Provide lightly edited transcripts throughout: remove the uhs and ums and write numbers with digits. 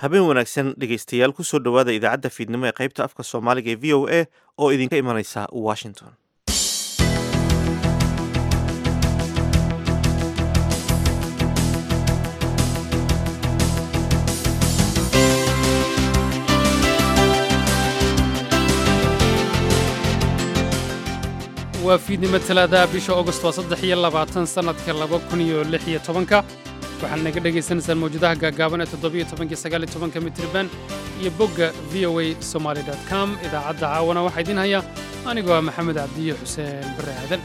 habeen wanaagsan dhegaystayaal kusoo dhowaada idaacadda fiidnimo ee qaybta afka soomaaliga ee v o a oo idinka imanaysa washington. waa fiidnimo talaadaha bisha August waa 3 sanadka 2016 waxaad naga dhagaysanaysaan mawjadaha gaagaaban ee 17 mitirban iyo bogga voasomali.com. idaacadda caawana waxaa idiin haya anigoo maxamed cabdiyo xuseen bare aadan.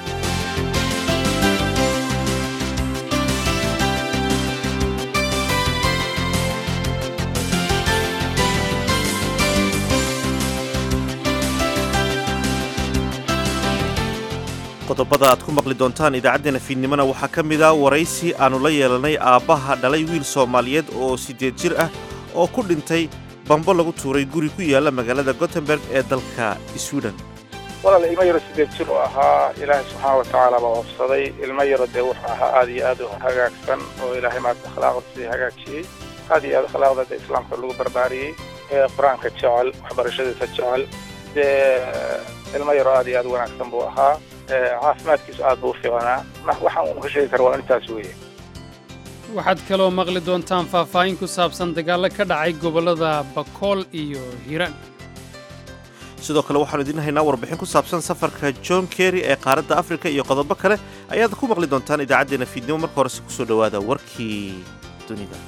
qodobada aad ku maqli doontaan idaacaddeenna fiidnimona waxaa ka mid ah waraysi aannu la yeelanay aabbaha dhalay wiil soomaaliyeed oo 8 jir ah oo ku dhintay bambo lagu tuuray guri ku yaalla magaalada Gothenburg ee dalka Sweden. walaal ilmo yaro 8 jir oo ahaa ilaahay subxaanahu wa tacaala baa wafsaday. ilmo yaro dee wuxuu ahaa aad iyo aad u hagaagsan oo ilaahay maanta akhlaaqdiisa hagaajiyey, aad iyo aad akhlaaqda islaamka lagu barbaariyey, ee qur-aanka jecel, waxbarashadiisa jecel. dee ilmo yaro aad iyo aad wanaagsan buu ahaa, caafimaadkiisu aad buu u fiicnaa. waxaan uu ka sheegi karaa waa intaas weeye. waxaad kaloo maqli doontaan faahfaahin ku saabsan dagaallo ka dhacay gobollada Bakool iyo Hiiraan. sidoo kale waxaanu idiin haynaa warbixin ku saabsan safarka John Kerry ee qaaradda Afrika iyo qodobo kale ayaad ku maqli doontaan idaacaddeenna fiidnimo. marka horese ku soo dhowaada warkii dunida.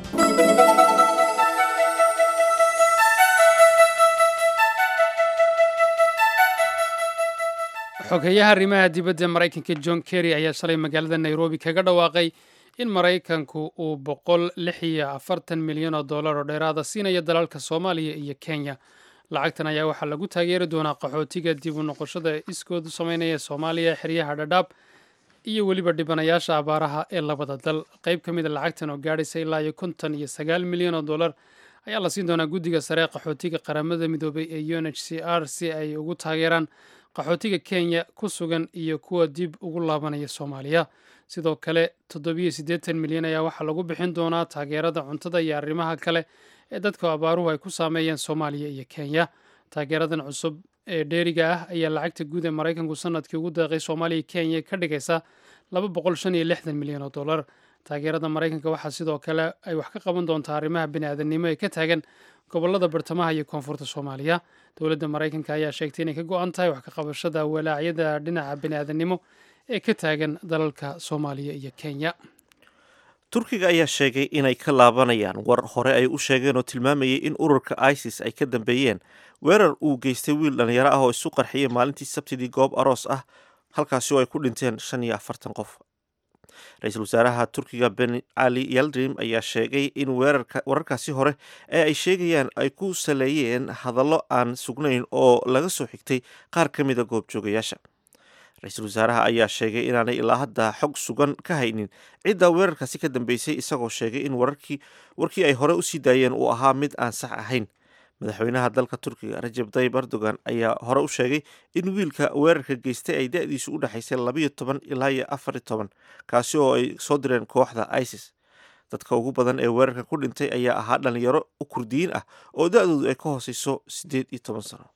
xogeyaha arrimaha dibadda Maraykanka John Kerry ayaa shalay magaalada Nairobi kaga dhawaaqay in Maraykanku uu $146 milyan oo dheeraada siinayo dalalka Soomaaliya iyo Kenya. lacagtan ayaa waxaa lagu taageeri doonaa qaxootiga dib u noqoshada iskoodu sameynaya Soomaaliya, xeryaha Dadaab iyo weliba dhibanayaasha abaaraha ee labada dal. qayb ka mid a lacagtan oo gaadhaysa ilaa $59 milyan oo ayaa la siin doonaa guddiga sare ee qaxootiga qaramada midoobay ee UNHCR si ay ugu taageeraan qaxootiga Kenya ku sugan iyo kuwa dib ugu laabanaya Soomaaliya. sidoo kale 87 milyan ayaa waxaa lagu bixin doonaa taageerada cuntada iyo arrimaha kale ee dadka abaaruhu ay ku saameeyeen Soomaaliya iyo Kenya. taageeradan cusub ee dheeriga ah ayaa lacagta guud ee Maraykanku sanadkii ugu deeqay Soomaaliya iyo Kenya ka dhigaysa $265 milyan oo. taageerada Maraykanka waxaa sidoo kale ay wax ka qaban doontaa arrimaha bini'aadanimo ee ka taagan gobollada bartamaha iyo koonfurta Soomaaliya. dowladda Maraykanka ayaa sheegtay inay ka go'an tahay wax ka qabashada walaacyada dhinaca bini'aadanimo ee ka taagan dalalka Soomaaliya iyo Kenya. turkiga ayaa sheegay inay ka laabanayaan war hore ay u sheegeen oo tilmaamayay in ururka ISIS ay ka dambeeyeen weerar uu geystay wiil dhallinyaro ah oo isu qarxiyay maalintii Sabtidii goob aroos ah, halkaasi oo ay ku dhinteen 45 qof. ra-iisul wasaaraha turkiga Ben Ali Yildirim ayaa sheegay in wararkaasi hore ee ay sheegayaan ay ku saleeyeen hadallo aan sugnayn oo laga soo xigtay qaar ka mida goobjoogayaasha. ra-iisul wasaaraha ayaa sheegay inaanay ilaa hadda xog sugan ka haynin cidda weerarkaasi ka dambeysay, isagoo sheegay in warkii ay hore usii daayeen uu ahaa mid aan sax ahayn. madaxweynaha dalka turkiga Recep Tayyip Erdogan ayaa hore u sheegay in wiilka weerarka geystay ay da'diisu u dhaxaysay 12 ilaa 14, kaasi oo ay soo direen kooxda ISIS. dadka ugu badan ee weerarka ku dhintay ayaa ahaa dhalinyaro kurdiyiin ah oo da'doodu ay ka hooseyso 18 sano.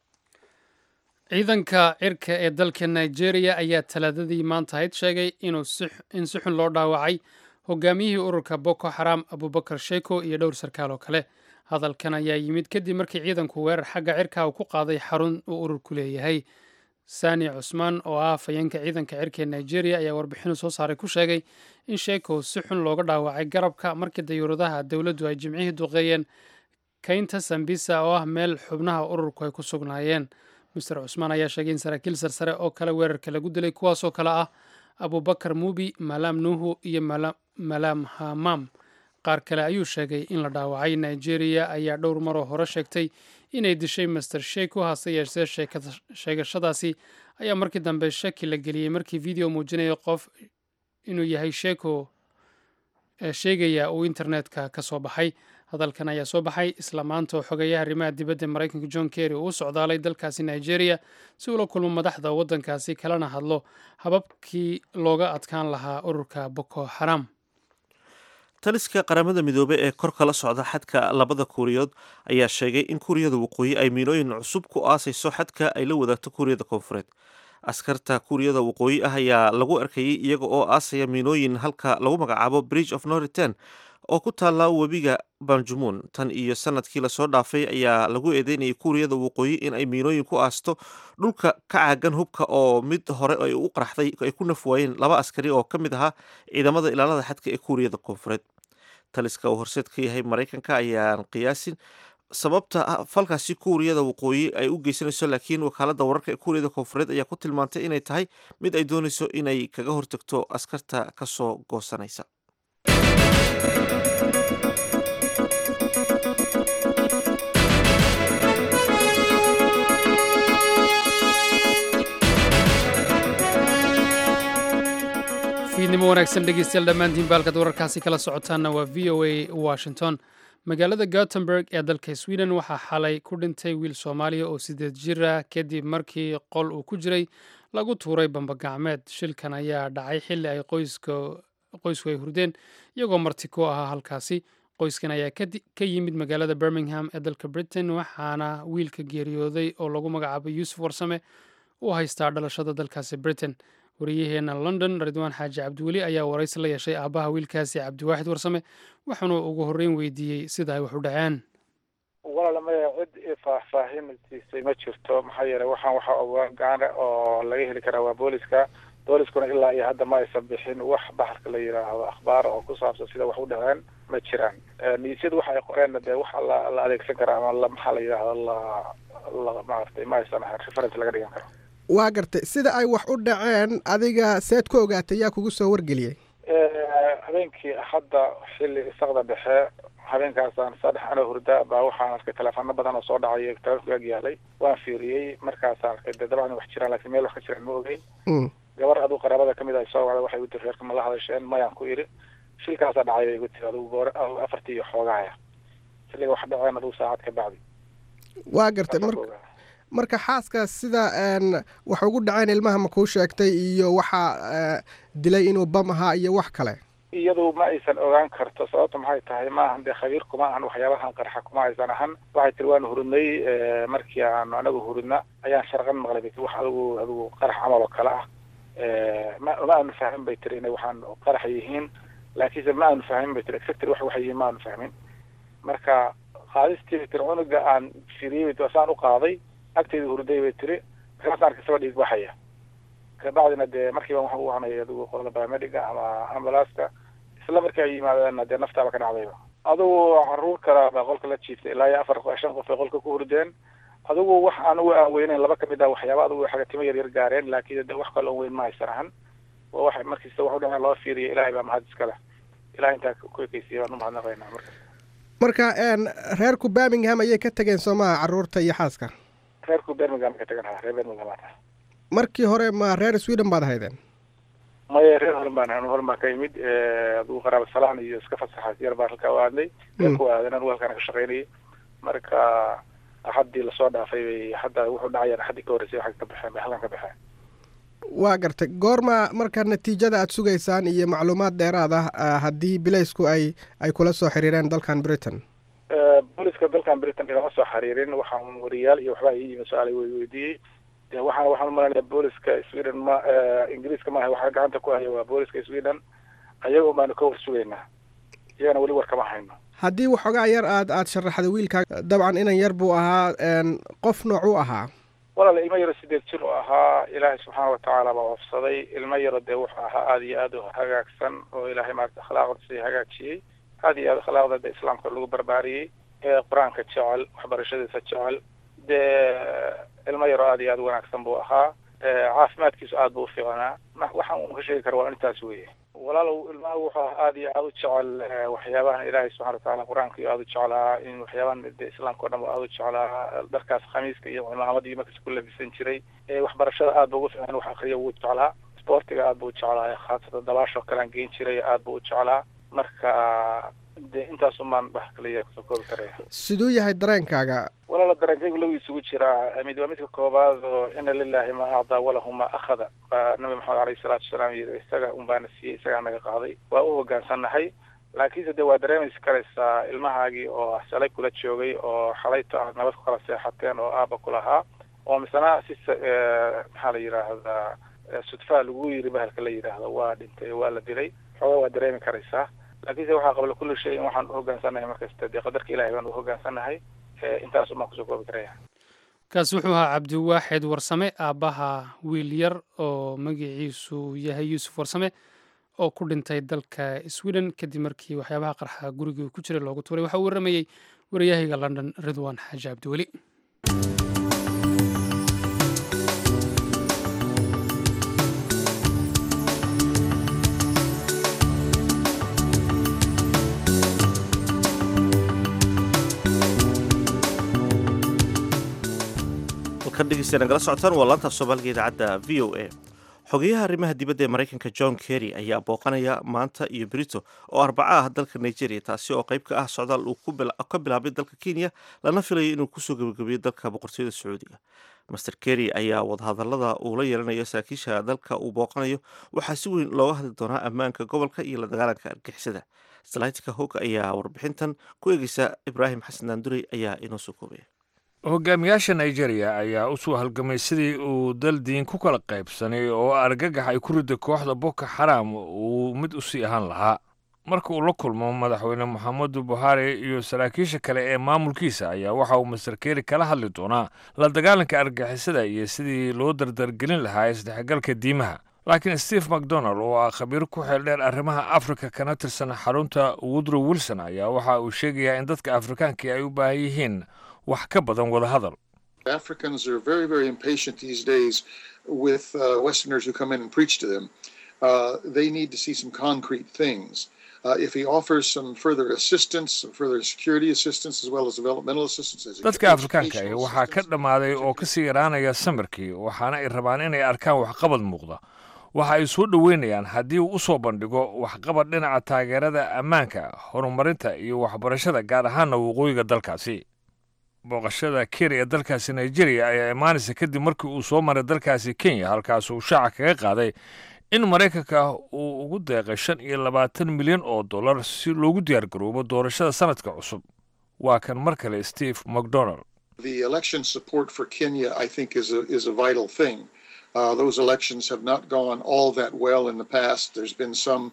ciidanka cirka ee dalka Nigeria ayaa talaadadii maanta ahayd sheegay in si xun loo dhaawacay hogaamiyihii ururka Boko Haram Abubakar Sheko iyo dhowr sarkaal oo kale. hadalkan ayaa yimid kadib markii ciidanku weerar xagga cirka uu ku qaaday xarun uu ururku leeyahay. Sani Cusmaan oo ah afhayeenka ciidanka cirka ee Nigeria ayaa warbixin soo saaray ku sheegay in Sheko si xun looga dhaawacay garabka markii dayuuradaha dowladdu ay jimcihii duqeeyeen kaynta Sambisa oo ah meel xubnaha ururku ay ku sugnaayeen. Mr. Cusmaan ayaa sheegay in saraakiil sarsare oo kale weerarka lagu dilay, kuwaasoo kale ah Abubakar Mubi, Malam Nuhu iyo Malam Hamam. qaar kale ayuu sheegay in la dhaawacay. Nigeria ayaa dhowr maroo hore sheegtay inay dishay Mr. Sheko, hase yeeshee sheegashadaasi ayaa markii dambe shaki la geliyey markii video muujinaya qof inuu yahay Sheko sheegaya uu internetka ka soo baxay. hadalkan ayaa soo baxay isla maanta oo xogeyaha arrimaha dibadda Maraykanka John Kerry uu socdaalay dalkaasi Nigeria si uu la kulmo madaxda waddankaasi kalena hadlo hababkii looga adkaan lahaa ururka Boko Haram. taliska qaramada midoobey ee kor kala socda xadka labada kuuriyood ayaa sheegay in kuuriyada waqooyi ay miinooyin cusub ku aasayso xadka ay la wadaagto kuuriyada koonfureed. askarta kuuriyada waqooyi ah ayaa lagu arkayay iyaga oo aasaya miinooyin halka lagu magacaabo bridge of norritan oo ku taalla webiga banjumuun. tan iyo sanadkii lasoo dhaafay ayaa lagu eedeynayay kuuriyada waqooyi in ay miinooyin ku aasto dhulka ka caagan hubka oo mid hore ay u qaraxday ay ku nafwaayeen 2 askari oo ka mid ahaa ciidamada ilaalada xadka ee kuuriyada koonfureed. taliska uu horseed ka yahay maraykanka ayaan qiyaasin sababta falkaasi kuuriyada waqooyi ay u geysanayso, laakiin wakaalada wararka ee kuuriyada koonfureed ayaa ku tilmaantay inay tahay mid ay doonayso inay kaga hortagto askarta kasoo goosanaysa. fiidnimo wanaagsan dhegeystayaal dhammaantiin baalkad wararkaasi kala socotaana waa v o a washington. magaalada gothenburg ee dalka sweden waxaa xalay ku dhintay wiil soomaaliya oo 8 jir ah kadib markii qol uu ku jiray lagu tuuray bambagacmeed. shilkan ayaa dhacay xilli ay qoysku ay hurdeen iyagoo marti ku ahaa halkaasi. qoyskan ayaa ka yimid magaalada birmingham ee dalka britain, waxaana wiilka geeriyooday oo lagu magacaabay yuusuf warsame u haystaa dhalashada dalkaasi britain. wariyaheena london ridwaan xaaji cabdiweli ayaa waraysi la yeeshay aabbaha wiilkaasi cabdiwaaxid warsame, waxaana ugu horreyn weydiiyey sida ay wax u dhaceen. walaalamaya cid faahfaahintiisay ma jirto, maxaa yeelay waxa ogaana oo laga heli karaa waa booliskuna ilaa iyo hadda ma aysan bixin wax baxarka la yidhaahdo akhbaar oo ku saabsan sida wax u dhaceen ma jiraan. niisyadu waxa ay qoreenna dee waxa la adeegsan karaa ama maxaa la yidhaahdo maaragtay ma aysan ahayn reference laga dhigan karo. waa gartay sida ay wax u dhaceen adiga seed ku ogaatay yaa kugu soo wargeliyey? habeenkii hadda xilli isaqda dhexe habeenkaasaan saddex anoo hurda baa waxaan arkay teleefano badan oo soo dhacay telefonka ag yaalay. waan fiiriyey markaasaan arkay dee dabcan wax jiraan laakiin meel wax ka jiraan ma ogeyn. gabar aduu qaraabada kamid ah soo wacday waxay u tiri reerka ma la hadasheen mayaan ku iri shilkaasaa dhacay bay igu tiri adigu 4 iyo xoogaaya xilliga wax dhaceen adigu saacad ka bacdi. waa gartay marka xaaskaas sida wax ugu dhaceen ilmaha ma kuu sheegtay iyo waxa dilay inuu bam ahaa iyo wax kale? iyadu ma aysan ogaan karto sababta maxay tahay maahan dee khabiir kuma ahan waxyaabahan qarxa kuma aysan ahan. waxay tiri waan hurudnay markii aan anagu hurudna ayaan sharqan maqlay bay wax adigu qarax camal oo kale ah. ma aanu fahmin bay tiri inay waxaan qarax yihiin, laakiinse ma aanu fahmin bay tiri exactly waxay yihiin ma aanu fahmin. marka qaadistii bay tiri cunuga aan firiyey saan u qaaday agteeda hurday bay tiri markaas arkay soo dhiig baxaya kabacdina dee markiiba waxa uu hanay adigu qolada biomediga ama ambulance isla markii ay yimaadeen dee naftaaba ka dhacdayba. adigu caruur kale baa qolka la jiiftay ilaa iyo 4-5 qof ay qolka ku hurdeen. adigu wax aan u weynayn laba kamid ah waxyaaba adigu xaga timo yar gaareen, laakiin dee wax kale oo weyn ma aysan ahan. waa wax markiisa wax u dhacay loo fiiriyay ilaahay baa mahad iska leh. ilaahay inta ku ekeysiyay waan u mahadnaqaynaa. marka reerku Birmingham ayay ka tageen Soomaa caruurta iyo xaaska? reerku Birmingham ka tageen reer Birmingham. markii hore ma reer Sweden baad ahaydeen? maya reer Holland ka yimid adigu qaraabo salaan iyo iska fasaxay yar baa halka waaday ku aadan walkan ka shaqeynay. marka hadii la soo dhaafay bay hadda wuxuu dhacay hadii ka horeysay waxa ka baxay halkan ka baxay. waa gartay goorma marka natiijada aad sugaysaan iyo macluumaad dheeraad ah haddii bilaysku ay kula soo xiriireen dalkan Britain? booliska dalkan Britain ilama soo xiriirin. waxaan wariyaal iyo waxba ay yimid su'aal weydiiyay. waxaan malaynayaa booliska Sweden ma Ingiriiska ma waxa gacanta ku haya waa booliska Sweden ayagoo baan ka warsugaynaa iyana wali war kama hayno. haddii waxoogaa yar aad sharaxda wiilka dabcan inan yar buu ahaa qof nooc u ahaa? walaal ilmo yar 8 jir oo ahaa ilaahay subxaanahu wa tacaala baa wafsaday. ilmo yar dee wuxuu ahaa aad iyo aad u hagaagsan oo ilaahay maarta akhlaaqdiisa hagaajiyay. aad iyo aad akhlaaqda islaamka lagu barbaariyay ee quraanka jecel waxbarashadiisa jecel. dee ilmo yar aad iyo aad wanaagsan buu ahaa. caafimaadkiisu aad buu u fiicnaa. waxaan uu ka sheegi karaa waa intaas weeye. walaalow ilmaha wuxuu aad iyo aad u jecel waxyaabahan ilaahay subxaanahu wa tacaala quraanka iyo aad u jecelaa in waxyaabahan islaamka oo dhan aad u jecelaa. dharkaas khamiiska iyo cimaamada iyo markaas ku labisan jiray. waxbarashada aad buu ugu fiicnaa wax akhriyo wuu jecelaa. sportiga aad buu u jecelaa khaasatan dabaasho kale aan geyn jiray aad buu u jecelaa. marka dee intaas umaan wax kaliya kusoo koobi karaya. siduu yahay dareenkaaga? walaala dareenkaygu lagu isugu jiraa mid waa midka koobaad oo ina lillahi ma acdaa walahu ma akhada nabi maxamed alayhi salaatu wasalaam yiri isaga un baana siiyey isagaa naga qaaday waa u hoggaansannahay. laakiinse dee waa dareemaysi karaysaa ilmahaagii oo shalay kula joogay oo xalayto aad nabad ku kala seexateen oo aaba kulahaa oo misena si maxaa la yidhaahdaa sudfaa lagu yiri bahalka la yidhaahdo waa dhintay waa la dilay xoogaa waa dareemi karaysaa laakiinse waxaa qabla kulli shay in waxaan u hogaansanahay markasta dee qadarka ilahay baan u hogaansanahay intaas umaan kusoo koobi karaya kaasi wuxuu ahaa cabdiwaaxid warsame aabbaha wiil yar oo magaciisu yahay yuusuf warsame oo ku dhintay dalka sweden kadib markii waxyaabaha qarxa gurigii ku jiray loogu tuuray waxaa uu waramayey wariyahayga london ridwan xaaji cabdiweli nagala socotaan waa laanta af soomaaliga idaacadda v o a xogeyaha arrimaha dibadda ee maraykanka john kerry ayaa booqanaya maanta iyo brito oo arbaca ah dalka nigeria taasi oo qayb ka ah socdaal uu ka bilaabay dalka kenya lana filayo inuu kusoo gebagabeeyo dalka boqortooyada sacuudiga master kerry ayaa wadahadalada uu la yeelanayo saraakiisha dalka uu booqanayo waxaa si weyn looga hadli doonaa ammaanka gobolka iyo la dagaalanka argixisada salaatika hog ayaa warbixintan ku eegeysa ibraahim xasan daandurey ayaa inoo soo koobaya hogaamiyaasha nigeria ayaa u soo halgamay sidii uu dal diin ku kala qaybsanay oo argagax ay ku riday kooxda boko xaram uu mid u sii ahaan lahaa marka uu la kulmo madaxweyne moxamedu buhari iyo saraakiisha kale ee maamulkiisa ayaa waxa uu master kerry kala hadli doonaa la dagaalanka argixisada iyo sidii loo dardargelin lahaa isdhexgalka diimaha laakiin steve macdonald oo ah khabiir ku xeel dheer arrimaha afrika kana tirsan xarunta woodrow wilson ayaa waxa uu sheegayaa in dadka afrikaanka ay u baahan yihiin wax ka badan wada hadal. Africans are very, very impatient these days with Westerners who come in and preach to them. They need to see some concrete things. If he offers some further assistance, some further security assistance, as well as developmental assistance. Dadka Afrikaanka ah waxaa ka dhamaaday oo ka sii yaraanaya samarkii waxaana ay rabaan inay arkaan waxqabad muuqda. waxa ay soo dhaweynayaan haddii uu u soo bandhigo waxqabad dhinaca taageerada ammaanka, horumarinta iyo waxbarashada gaar ahaana waqooyiga dalkaasi. booqashada Kerry ee dalkaasi Nigeria ayaa imaanaysa kadib markii uu soo maray dalkaasi Kenya halkaas uu shaaca kaga qaaday in Mareykanka uu ugu deeqay $25 milyan si loogu diyaar garoobo doorashada sanadka cusub. waa kan mar kale Steve McDonald. The election support for Kenya, I think, is a vital thing. Those elections have not gone all that well in the past. There's been some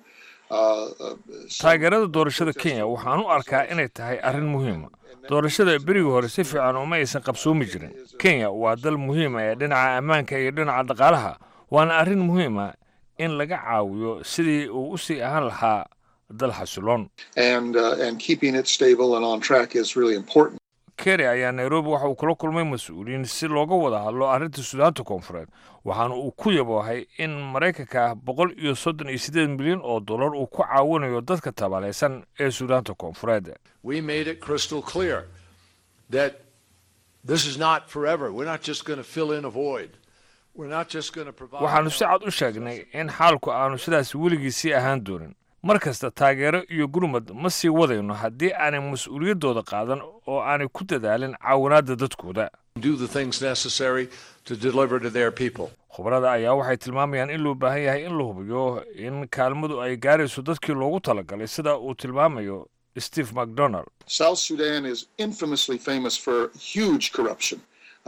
taageerada doorashada Kenya waxaan u arkaa inay tahay arrin muhiim ah. doorashada berigii hore si fiican uma aysan qabsoomi jirin. Kenya waa dal muhiim ah ee dhinaca ammaanka iyo dhinaca dhaqaalaha. waana arrin muhiim ah in laga caawiyo sidii uu u sii ahaan lahaa dal xasiloon. And keeping it stable and on track is really important. Kerry ayaa Nairobi waxa uu kula kulmay mas'uuliyiin si looga wada hadlo arrinta Suudaanta Koonfureed waxaana uu ku yaboohay in Mareykanka $138 milyan uu ku caawinayo dadka tabaalaysan ee Suudaanta Koonfureed. We made it crystal clear that this is not forever. We're not just going to fill in a void. We're not just going to provide. waxaanu si cad u sheegnay in xaalku aanu sidaas weligiisii ahaan doonin. markasta taageero iyo gurmad ma sii wadayno haddii aanay mas'uuliyadooda qaadan oo aanay ku dadaalin caawinaadda dadkooda. Do the things necessary to deliver to their people. khubarada ayaa waxay tilmaamayaan in loo baahan yahay in la hubiyo in kaalmadu ay gaarayso dadkii loogu talagalay sida uu tilmaamayo Steve McDonald. South Sudan is infamously famous for huge corruption.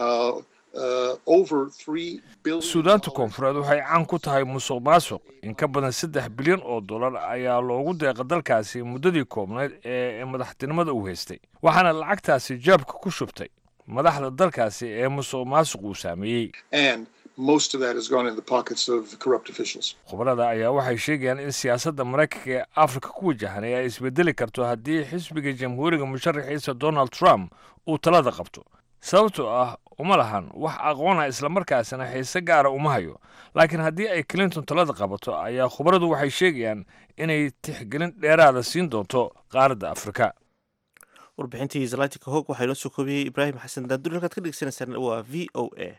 Over $3 billion. Suudaanta Koonfureed waxay caan ku tahay musuqmaasuq in ka badan $3 bilyan ayaa loogu deeqay dalkaasi muddadii koobnayd ee madaxtinimada uu haystay. waxaana lacagtaasi jaabka ku shubtay madaxda dalkaasi ee musuqmaasuq uu saameeyey. And most of that has gone in the pockets of corrupt officials. khubarada ayaa waxay sheegayaan in siyaasadda Mareykanka ee Afrika ku wajahan ay isbedeli karto haddii xisbiga jamhuuriga musharaxiisa Donald Trump uu talada qabto. sababtoo ah uma lahan wax aqoon ah isla markaasina xiise gaara uma hayo. laakiin haddii ay Clinton talada qabato ayaa khubaradu waxay sheegayaan inay tixgelin dheeraada siin doonto qaaradda Afrika. warbixintii Zalaatika Hog waxaa inoo soo koobiyey Ibraahim Xasan Daanduri halkaad ka dhegeysanaysaan waa VOA.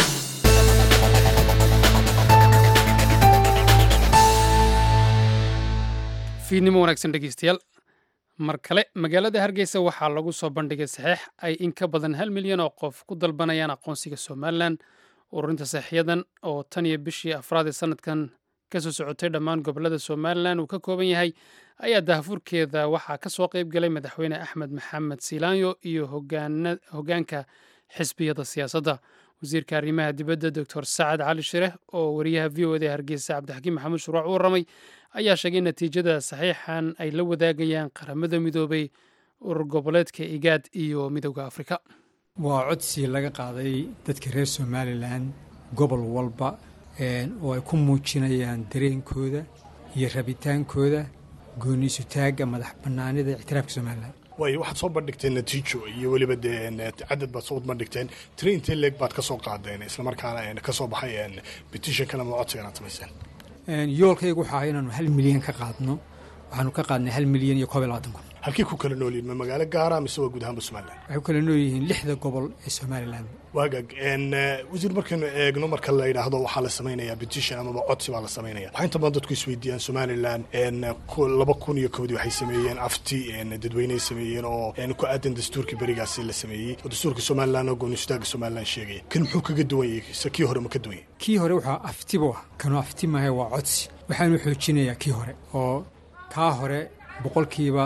fiidnimo wanaagsan dhegeystayaal mar kale magaalada Hargeysa waxaa lagu soo bandhigay saxiix ay in ka badan 1 milyan oo qof ku dalbanayaan aqoonsiga Somaliland. ururinta saxiixyadan oo tan iyo bishii afraad ee sanadkan kasoo socotay dhammaan gobolada somalilan uu ka kooban yahay ayaa daahfurkeeda waxaa ka soo qayb galay madaxweyne axmed maxamed siilaanyo iyo hoggaanka xisbiyada siyaasadda. wasiirka arrimaha dibadda doctor sacad cali shireh oo wariyaha v o da hargeysa cabdixakiim maxamuud shuruuc u warramay ayaa sheegay in natiijada saxiixan ay la wadaagayaan qaramada midoobay, urur goboleedka igaad iyo midowda afrika. waa codsi laga qaaday dadka reer somalilan gobol walba oo ay ku muujinayaan dareenkooda iyo rabitaankooda gooniisutaagga madax bannaanida ictiraafka somalilan. way waxaad soo bandhigteen natiijo iyo weliba dee cadad baad soo bandhigteen tiri intee leeg baad ka soo qaadeen islamarkaana ka soo baxay petitionkan ama codsigan aad samayseen. yoolkaygu waxaa inaanu 1 milyan ka qaadno. waxaanu ka qaadnay 1 milyan iyo 22 kun. halkii ku kala nool yihiin ma magaalo gaara mise waa guud ahaanba somalilan? waxay ku kala nool yihiin 6 gobol ee somalilan. waagag wasiir markaynu eegno marka la yidhaahdo waxaa la samaynayaa petition amaba codsi baa la samaynaya waxaa inta badan dadku isweydiiyaan somalilan 2001 waxay sameeyeen afti dadweyney sameeyeen oo ku aadan dastuurkii berigaasi la sameeyey oo dastuurka somalilan oo goonistaagga somalilan sheegaya kan muxuu kaga duwan yahay se kii hore ma ka duwan yahay? kii hore waxaa afti buu ah, kanoo afti maahe waa codsi. waxaanu xoojinayaa kii hore oo kaa hore boqolkiiba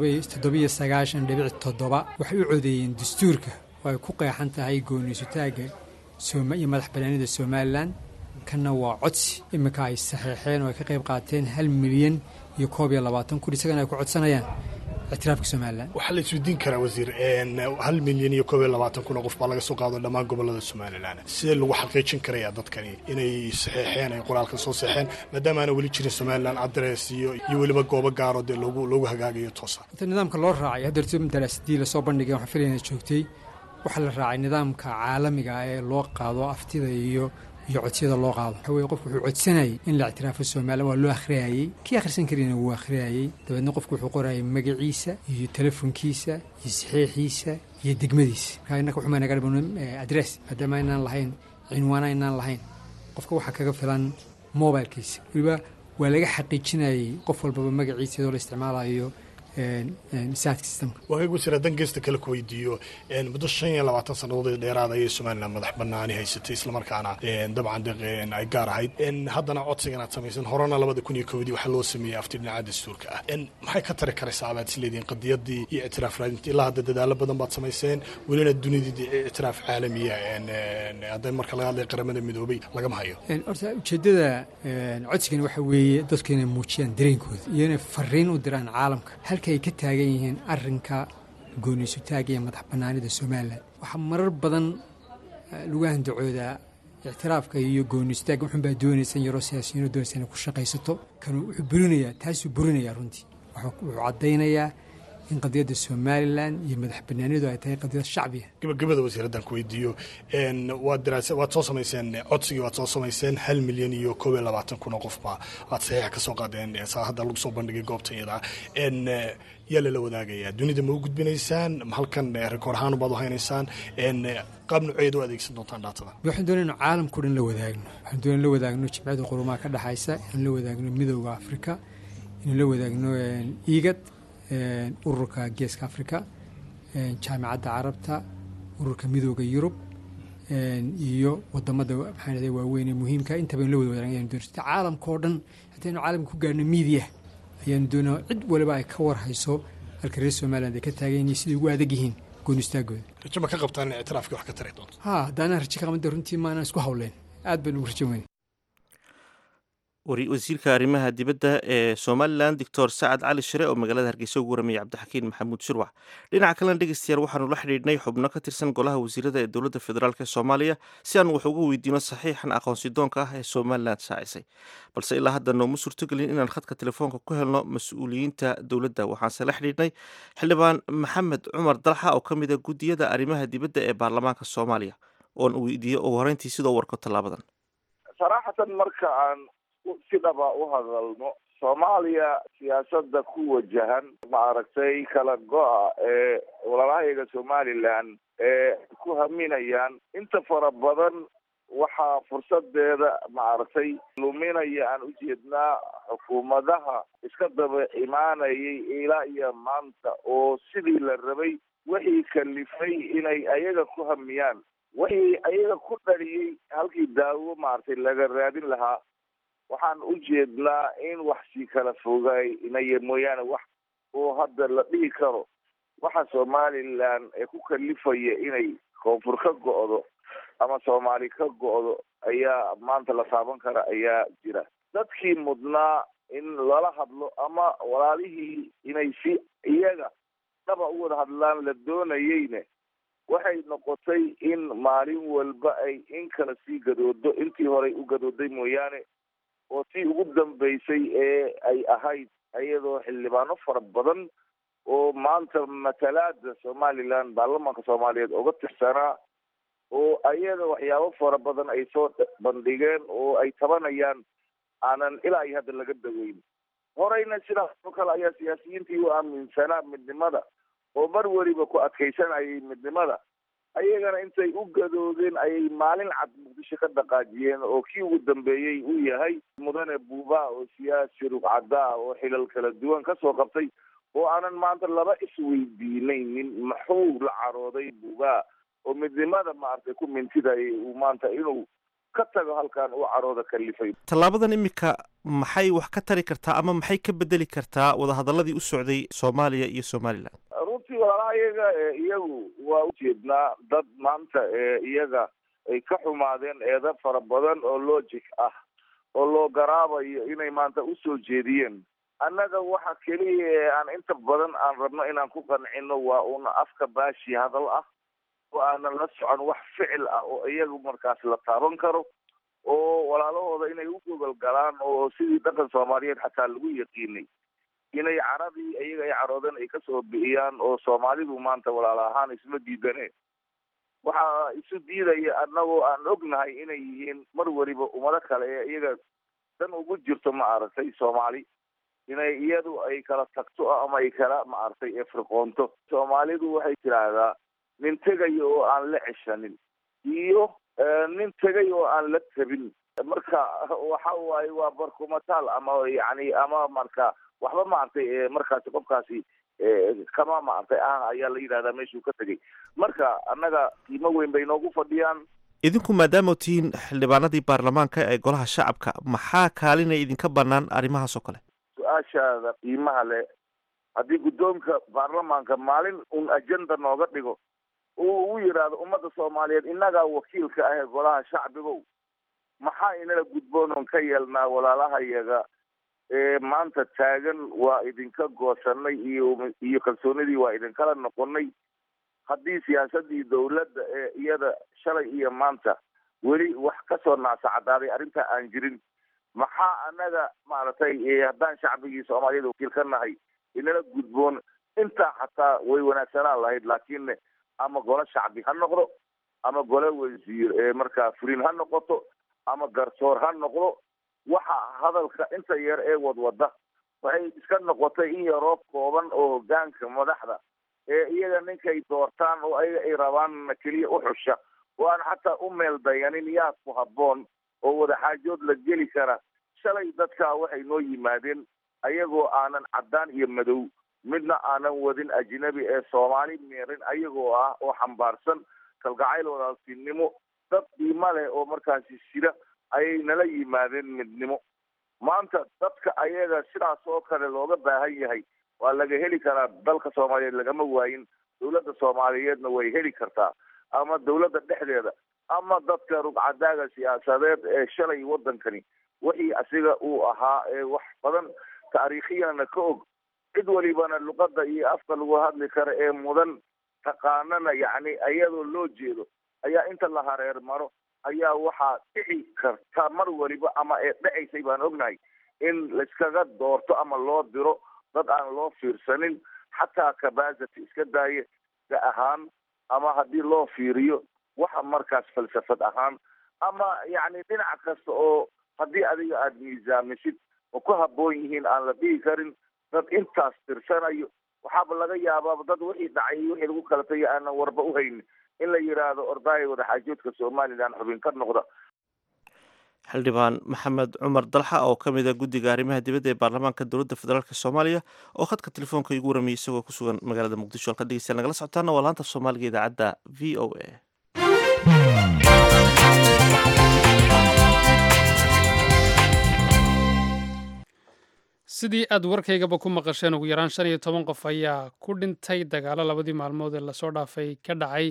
97.7 waxay u codeeyeen dastuurka oo ay ku qeexan tahay gooniisutaagga iyo madax bannaanida somalilan. kanna waa codsi iminka ay saxeexeen oo ay ka qayb qaateen 1 milyan iyo 22 kun isagana ay ku codsanayaan ictiraafka somalilan. waxaa la isweydiin karaa wasiir 1 milyan iyo 22 kun oo qof baa laga soo qaado dhammaan gobolada somalilan. sidee lagu xaqiijin karayaa dadkani inay saxeexeen ay qoraalkan soo saxeexeen maadaama aana weli jirin somalilan adres iyo weliba goobo gaaro dee loogu hagaagayo toosa? inta nidaamka loo raacay haddeerto daraasadii lasoo bandhigay waxaan filayna joogtay waxaa la raacay nidaamka caalamiga ee loo qaado aftida iyo codsiyada loo qaado. waxa weye qofku wuxuu codsanayay in la ictiraafo somalilan waa loo akhriyayey kii akhrisan karina wuu akhriyayey dabeedna qofku wuxuu qorayay magaciisa iyo telefonkiisa iyo saxiixiisa iyo degmadiisa. markaa innaka waxuma naga dhibano adres maadaama aynaan lahayn cinwaana aynaan lahayn qofka waxaa kaga filan mobilkiisa weliba waa laga xaqiijinayay qof walbaba magaciisa iyadoo la isticmaalayo waagag wasiir haddaan geesta kale ku weydiiyo muddo 25 sannadood dheeraad ayay somalilan madax bannaani haysatay islamarkaana dabcan ay gaar ahayd haddana codsigan aad samaysan horena 2001 waxaa loo sameeyey afti dhinaca dastuurka ah. maxay ka tari karaysaa abaad isleedihiin qadiyadii iyo ictiraaf raadinta ilaa hadda dadaalo badan baad samayseen welina dunidii ictiraaf caalamiya hadday marka laga hadlay qaramada midoobay lagama hayo? horta ujeeddada codsigani waxa weeye dadku inay muujiyaan dareenkooda iyo inay fariin u diraan caalamka ay ka taagan yihiin arrinka gooniisutaagga iyo madax bannaanida somalilan. waxaa marar badan lagu handacoodaa ictiraafka iyo gooniisutaagga wuxuunbaa doonaysan yaroo siyaasiyiino doonaysa inay ku shaqaysato kanuu wuxuu burinayaa taasuu burinayaa runtii wuxuu caddaynayaa in qadiyadda somalilan iyo madax bannaanidu ay tahay qadiyad shacbiya. gabagabada wasiir haddaan ku weydiiyo waad soo samayseen codsigii waad soo samayseen 1 milyan iyo 22 kun oo qofba aad saxiixa ka soo qaadeen saa hadda lagu soo bandhigay goobta iyada yaa lala wadaagayaa dunida ma u gudbinaysaan halkan rikoor ahaan baad u haynaysaan qaab nuceed u adeegsan doontaan dhaatada? waxaan doonaa inu caalamkao dhan la wadaagno. waxaan doonaa la wadaagno jimciyadda qurumaha ka dhexaysa inaan la wadaagno midowda afrika inaan la wadaagno igad ururka geeska afrika jaamacadda carabta ururka midooda yurub iyo wadamada maxaa waaweyn ee muhiimka intaba in la wada wadaagayaan doonaysa caalamka oo dhan haddii aynu caalamka ku gaarno media ayaanu doonaa cid waliba ay ka warhayso halka reer somaliland ay ka taagan yihiin siday ugu adag yihiin goonistaagooda. rajo ma ka qabtaan in ictiraafkii wax ka tari doonto? haddaanaan rajo ka qabanta runtii maanaan isku hawleen aad baan ugu rajo weyn. wasiirka arrimaha dibadda ee somalilan doctor sacad cali shire oo magaalada hargeysa ugu waramayay cabdixakiin maxamuud shirwax. dhinaca kalena dhegeystayaal waxaanu la xidhiidhnay xubno ka tirsan golaha wasiirada ee dowladda federaalk ee soomaaliya si aan wax uga weydiino saxiixan aqoonsidoonka ah ee somalilan shaacisay balse ilaa hadda nooma suurtogelin inaan khadka telefoonka ku helno mas-uuliyiinta dowladda. waxaanse la xidhiidhnay xildhibaan maxamed cumar dalxa oo ka mid a guddiyada arrimaha dibadda ee baarlamaanka soomaaliya oon weydiiyey ugu horeyntii sidoo warko tallaabadan. saraxatan marka aan si dhaba u hadalno soomaaliya siyaasadda ku wajahan maaragtay kala go-a ee walaalahayga somalilan ee ku haminayaan inta fara badan waxaa fursadeeda maaragtay luminaya aan ujeednaa xukuumadaha iska daba imaanayay ilaa iyo maanta oo sidii la rabay wixii kalifay inay ayaga ku hamiyaan wixii ayaga ku dhaliyey halkii daawo maaragtay laga raadin lahaa waxaan u jeednaa in wax sii kala fogaynaya mooyaane wax oo hadda la dhihi karo waxa somalilan ee ku kalifaya inay koonfur ka go'do ama soomaali ka go'do ayaa maanta la taaban kara ayaa jira. dadkii mudnaa in lala hadlo ama walaalihii inay si iyaga dhaba u wada hadlaan la doonayeyne waxay noqotay in maalin walba ay in kala sii gadoodo intii horey u gadooday mooyaane oo tii ugu dambeysay ee ay ahayd iyadoo xildhibaano fara badan oo maanta matalaada somalilan baarlamaanka soomaaliyeed uga tirsanaa oo ayaga waxyaabo fara badan ay soo bandhigeen oo ay tabanayaan aanan ilaa iyo hadda laga daweyn. horeyna sidaas oo kale ayaa siyaasiyiintii u aaminsanaa midnimada oo mar weliba ku adkaysanayay midnimada ayagana intay u gadoodeen ayay maalin cad muqdisho ka dhaqaajiyeen oo kii ugu dambeeyey uu yahay mudane buuba oo siyaasi rugcadaa oo xilal kala duwan kasoo qabtay oo aanan maanta laba isweydiinaynin muxuu la carooday buuba oo midnimada maaragtay ku mintidayay uu maanta inuu ka tago halkan uu carooda kalifay. tallaabadan iminka maxay wax ka tari kartaa ama maxay ka bedeli kartaa wadahadaladii u socday soomaaliya iyo somalilan? runtii walaalaha iyaga iyagu waa ujeednaa dad maanta iyaga ay ka xumaadeen eeda fara badan oo logic ah oo loo garaabayo inay maanta usoo jeediyeen. annaga waxa keliya aan inta badan aan rabno inaan ku qancino waa una afka baashi hadal ah oo aanan la socon wax ficil ah oo iyagu markaas la taaban karo oo walaalahooda inay u gogol galaan oo sidii dhaqan soomaaliyeed xataa lagu yaqiinay inay caradii iyaga ay caroodeen ay kasoo bixiyaan oo soomaalidu maanta walaala ahaan isma diidaneen. waxaa isu diidaya annagoo aan ognahay inay yihiin mar weliba ummado kale ee iyaga dan ugu jirto maaragtay soomaali inay iyadu ay kala tagto ama ay kala maaragtay efriqoonto. soomaalidu waxay tiraahdaa nin tegayo oo aan la ceshanin iyo nin tegay oo aan la tabin. marka waxa waaye waa barkumataal ama yani ama marka waxba maaragtay markaasi qofkaasi kama maaragtay ah ayaa la yidhahdaa meeshuu ka tegay. marka annaga qiimo weyn bay noogu fadhiyaan. idinku maadaama tihiin xildhibaanadii baarlamaanka ee golaha shacabka maxaa kaalinay idinka banaan arrimahaas oo kale? su-aashaada qiimaha leh haddii guddoonka baarlamaanka maalin un ajenda nooga dhigo uu yidhaahdo ummadda soomaaliyeed innagaa wakiilka ah ee golaha shacbigow maxaa inala gudboonon ka yeelnaa walaalahayaga ee maanta taagan waa idinka goosanay iyo kalsoonidii waa idinkala noqonay. haddii siyaasadii dawladda ee iyada shalay iyo maanta weli wax kasoo naasacadaaday arrintaa aan jirin maxaa annaga maaragtay haddaan shacbigii soomaaliyeed wakiil ka nahay inala gudboon intaa xataa way wanaagsanaan lahayd. laakiin ama golo shacbi ha noqdo ama golo wasiir markaa fulin ha noqoto ama garsoor ha noqdo waxa hadalka inta yar ee wadwada waxay iska noqotay in yaroo kooban oo hogaanka madaxda ee iyaga ninkay doortaan oo ayaga ay rabaanna keliya u xusha oo aan xataa u meel dayanin yaa ku habboon oo wadaxaajood la geli kara. shalay dadkaa waxay noo yimaadeen ayagoo aanan caddaan iyo madow midna aanan wadin ajnabi ee soomaali meerin ayagoo ah oo xambaarsan kalgacayl walaaltinimo dad qiimo leh oo markaasi sida ayay nala yimaadeen midnimo. maanta dadka ayaga sidaas oo kale looga baahan yahay waa laga heli karaa. dalka soomaaliyeed lagama waayin, dawladda soomaaliyeedna way heli kartaa ama dawladda dhexdeeda ama dadka rugcadaaga siyaasadeed ee shalay wadankani wixii asiga uu ahaa ee wax badan taariikhiyana ka og cid walibana luqada iyo afka lagu hadli kara ee mudan taqaanana yani iyadoo loo jeedo ayaa inta la hareer maro ayaa waxaa dhici karta mar waliba ama ee dhacaysay baan ognahay in laiskaga doorto ama loo diro dad aan loo fiirsanin xataa capacity iska daaye da ahaan ama haddii loo fiiriyo waxa markaas falsafad ahaan ama yani dhinac kasta oo haddii adiga aada miisaamisid oo ku habboon yihiin aan la dhihi karin dad intaas tirsanayo waxaaba laga yaabaa dad wixii dhacay wixii lagu kala tagay aanan warba u haynin in la yidhaahdo ordaaya wadaxaajoodka somalilan xubin ka noqda. xildhibaan maxamed cumar dalxa oo ka mid a guddiga arrimaha dibadda ee baarlamaanka dowladda federaalk soomaaliya oo khadka telefoonka igu waramayay isagoo ku sugan magaalada muqdisho. halka dhegeystayaal nagala socotaana waa laanta soomaaliga idaacadda v o a. sidii aad warkaygaba ku maqasheen ugu yaraan 15 qof ayaa ku dhintay dagaalo labadii maalmood ee lasoo dhaafay ka dhacay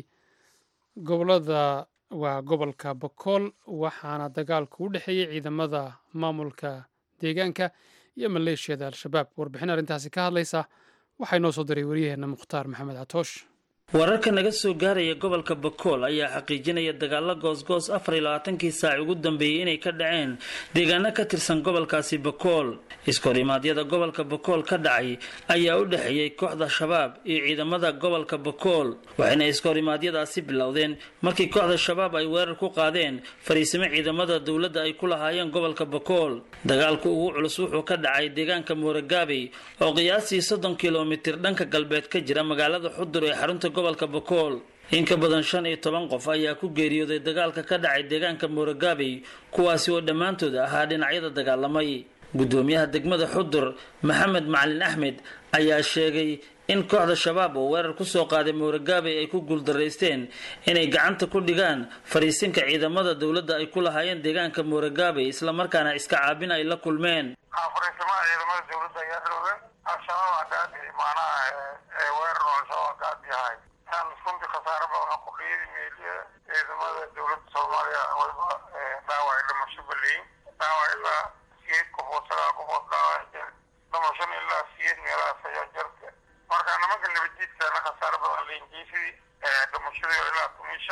gobolka Bokool waxaana dagaalku u dhexeeyay ciidamada maamulka deegaanka iyo maleeshiyada al-shabaab. warbixin arrintaasi ka hadlaysa waxay noo soo diray wariyaheena Mukhtaar Maxamed Catoosh. wararka naga soo gaaraya gobolka Bokool ayaa xaqiijinaya dagaalo goosgoos 24 saac ugu dambeeyay inay ka dhaceen deegaano ka tirsan gobolkaasi Bokool. iskorimaadyada gobolka Bokool ka dhacay ayaa u dhaxeeyay kooxda shabaab iyo ciidamada gobolka Bokool waxayna iskorimaadyadaasi bilowdeen markii kooxda shabaab ay weerar ku qaadeen fariisimo ciidamada dawladda ay ku lahaayeen gobolka Bokool. dagaalku ugu culus wuxuu ka dhacay deegaanka Mooragaabey oo qiyaastii 30 kiiloomitir dhanka galbeed ka jira magaalada Xudur ee xarunta gobolka Bokool. in ka badan 15 qof ayaa ku geeriyooday dagaalka ka dhacay deegaanka Mooragaabey kuwaasi oo dhammaantood ahaa dhinacyada dagaalamay. gudoomiyaha degmada Xudur Maxamed Macalin Axmed ayaa sheegay in kooxda shabaab oo weerar ku soo qaaday Mooragaabey ay ku guuldareysteen inay gacanta ku dhigaan fariisinka ciidamada dawladda ay ku lahaayeen deegaanka Mooragaabey isla markaana iska caabin ay la kulmeen. fariisimaha ciidamada dawladda ayaa dhoween al-shabaab hadda maanaha weerar oo soo qaadiyay tan sunti khasaare badan ku qeydiyay ciidamada dawladda Soomaaliya waliba dhaaway dhimasho dhaawayla siyeed ku hoosala ku hoosala dhimasho ilaa siyeed meelaha ayaa jirta marka nimanka nabadgelyada khasaare badan leeyihiin dhimashada ilaa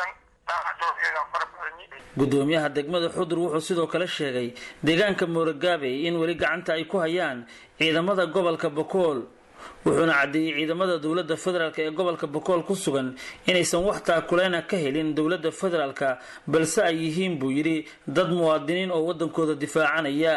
15 gudoomiyaha degmada Xudur wuxuu sidoo kale sheegay deegaanka Mooragaabey in wali gacanta ay ku hayaan ciidamada gobolka Bokool wuxuuna cadeeyay ciidamada dawladda federaalka ee gobolka Bokool ku sugan inaysan wax taakuleena ka helin dawladda federaalka balse ay yihiin buu yiri dad muwaadiniin oo wadankooda difaacanaya.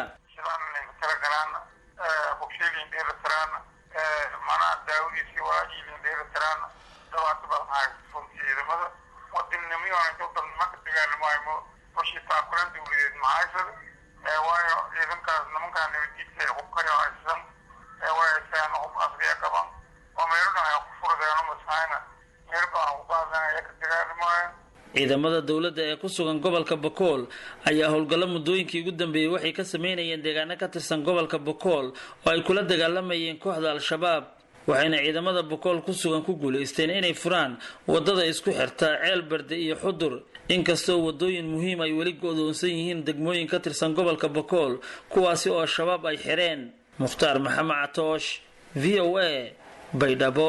ciidamada dawladda ee ku sugan gobolka Bokool ayaa howlgalo muddooyinkii ugu dambeeyay waxay ka sameynayeen deegaano ka tirsan gobolka Bokool oo ay kula dagaalamayeen kooxda al-shabaab waxayna ciidamada Bokool ku sugan ku guuleysteen inay furaan wadada isku xirta Ceelberde iyo Xudur inkastoo wadooyin muhiim ay weli go'doonsan yihiin degmooyin ka tirsan gobolka Bokool kuwaasi oo shabaab ay xireen. Mukhtaar Maxamed Catoosh VOA Baydhabo.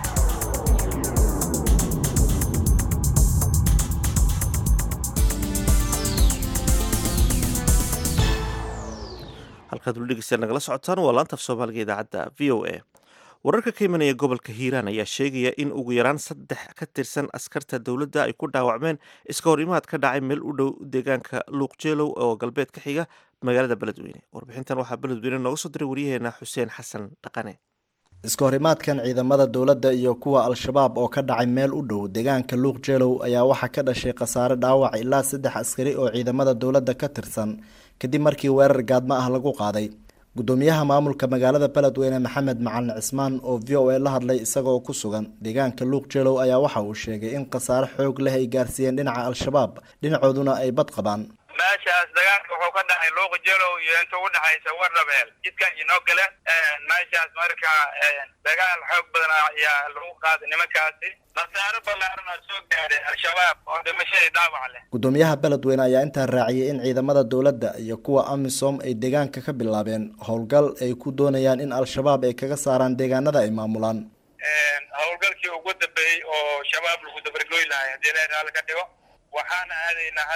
halkaad weli dhegeystayaal nagala socotaan waa laanta af soomaaliga idaacadda VOA. wararka ka imanaya gobolka Hiiraan ayaa sheegaya in ugu yaraan 3 ka tirsan askarta dawladda ay ku dhaawacmeen iska hor imaad ka dhacay meel u dhow deegaanka Luuqjeelow oo galbeed ka xiga magaalada Beledweyne. warbixintan waxaa Beledweyne nooga soo diray wariyaheena Xuseen Xasan Dhaqane. iska hor imaadkan ciidamada dawladda iyo kuwa al-shabaab oo ka dhacay meel u dhow deegaanka Luuqjeelow ayaa waxaa ka dhashay khasaare dhaawac ilaa 3 askari oo ciidamada dawladda ka tirsan kadib markii weerar gaadmo ah lagu qaaday. gudoomiyaha maamulka magaalada Beledweyne Maxamed Macalin Cismaan oo VOA la hadlay isagoo ku sugan deegaanka Luuqjeelow ayaa waxa uu sheegay in khasaare xoog leh ay gaarsiiyeen dhinaca al-shabaab dhinacooduna ay bad qabaan. meeshaas dagaalka wuxuu ka dhacay Luuqjeelow iyo inta u dhaxaysa Warrabeel jidka inoo gale meeshaas marka dagaal xoog badan ayaa lagu qaaday nimankaasi khasaare ballaaran oo soo gaaray al-shabaab oo dhimasho dhaawac leh. gudoomiyaha Beledweyne ayaa intaa raaciyay in ciidamada dawladda iyo kuwa AMISOM ay deegaanka ka bilaabeen howlgal ay ku doonayaan in al-shabaab ay kaga saaraan deegaanada ay maamulaan. howlgalkii ugu dambeeyay oo shabaab lagu dabargoy lahaay hadii la raali ka dhigo waxaan aadaynaa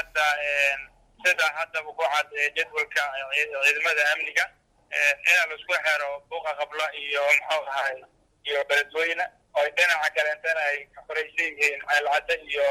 sida hadda ku cad jadwalka ciidamada amniga in la isku xiro buuqa qabla iyo muxuu ahay iyo Beledweyne oo dhinaca kale intana ay ka qoraysiin Ceel Cadde iyo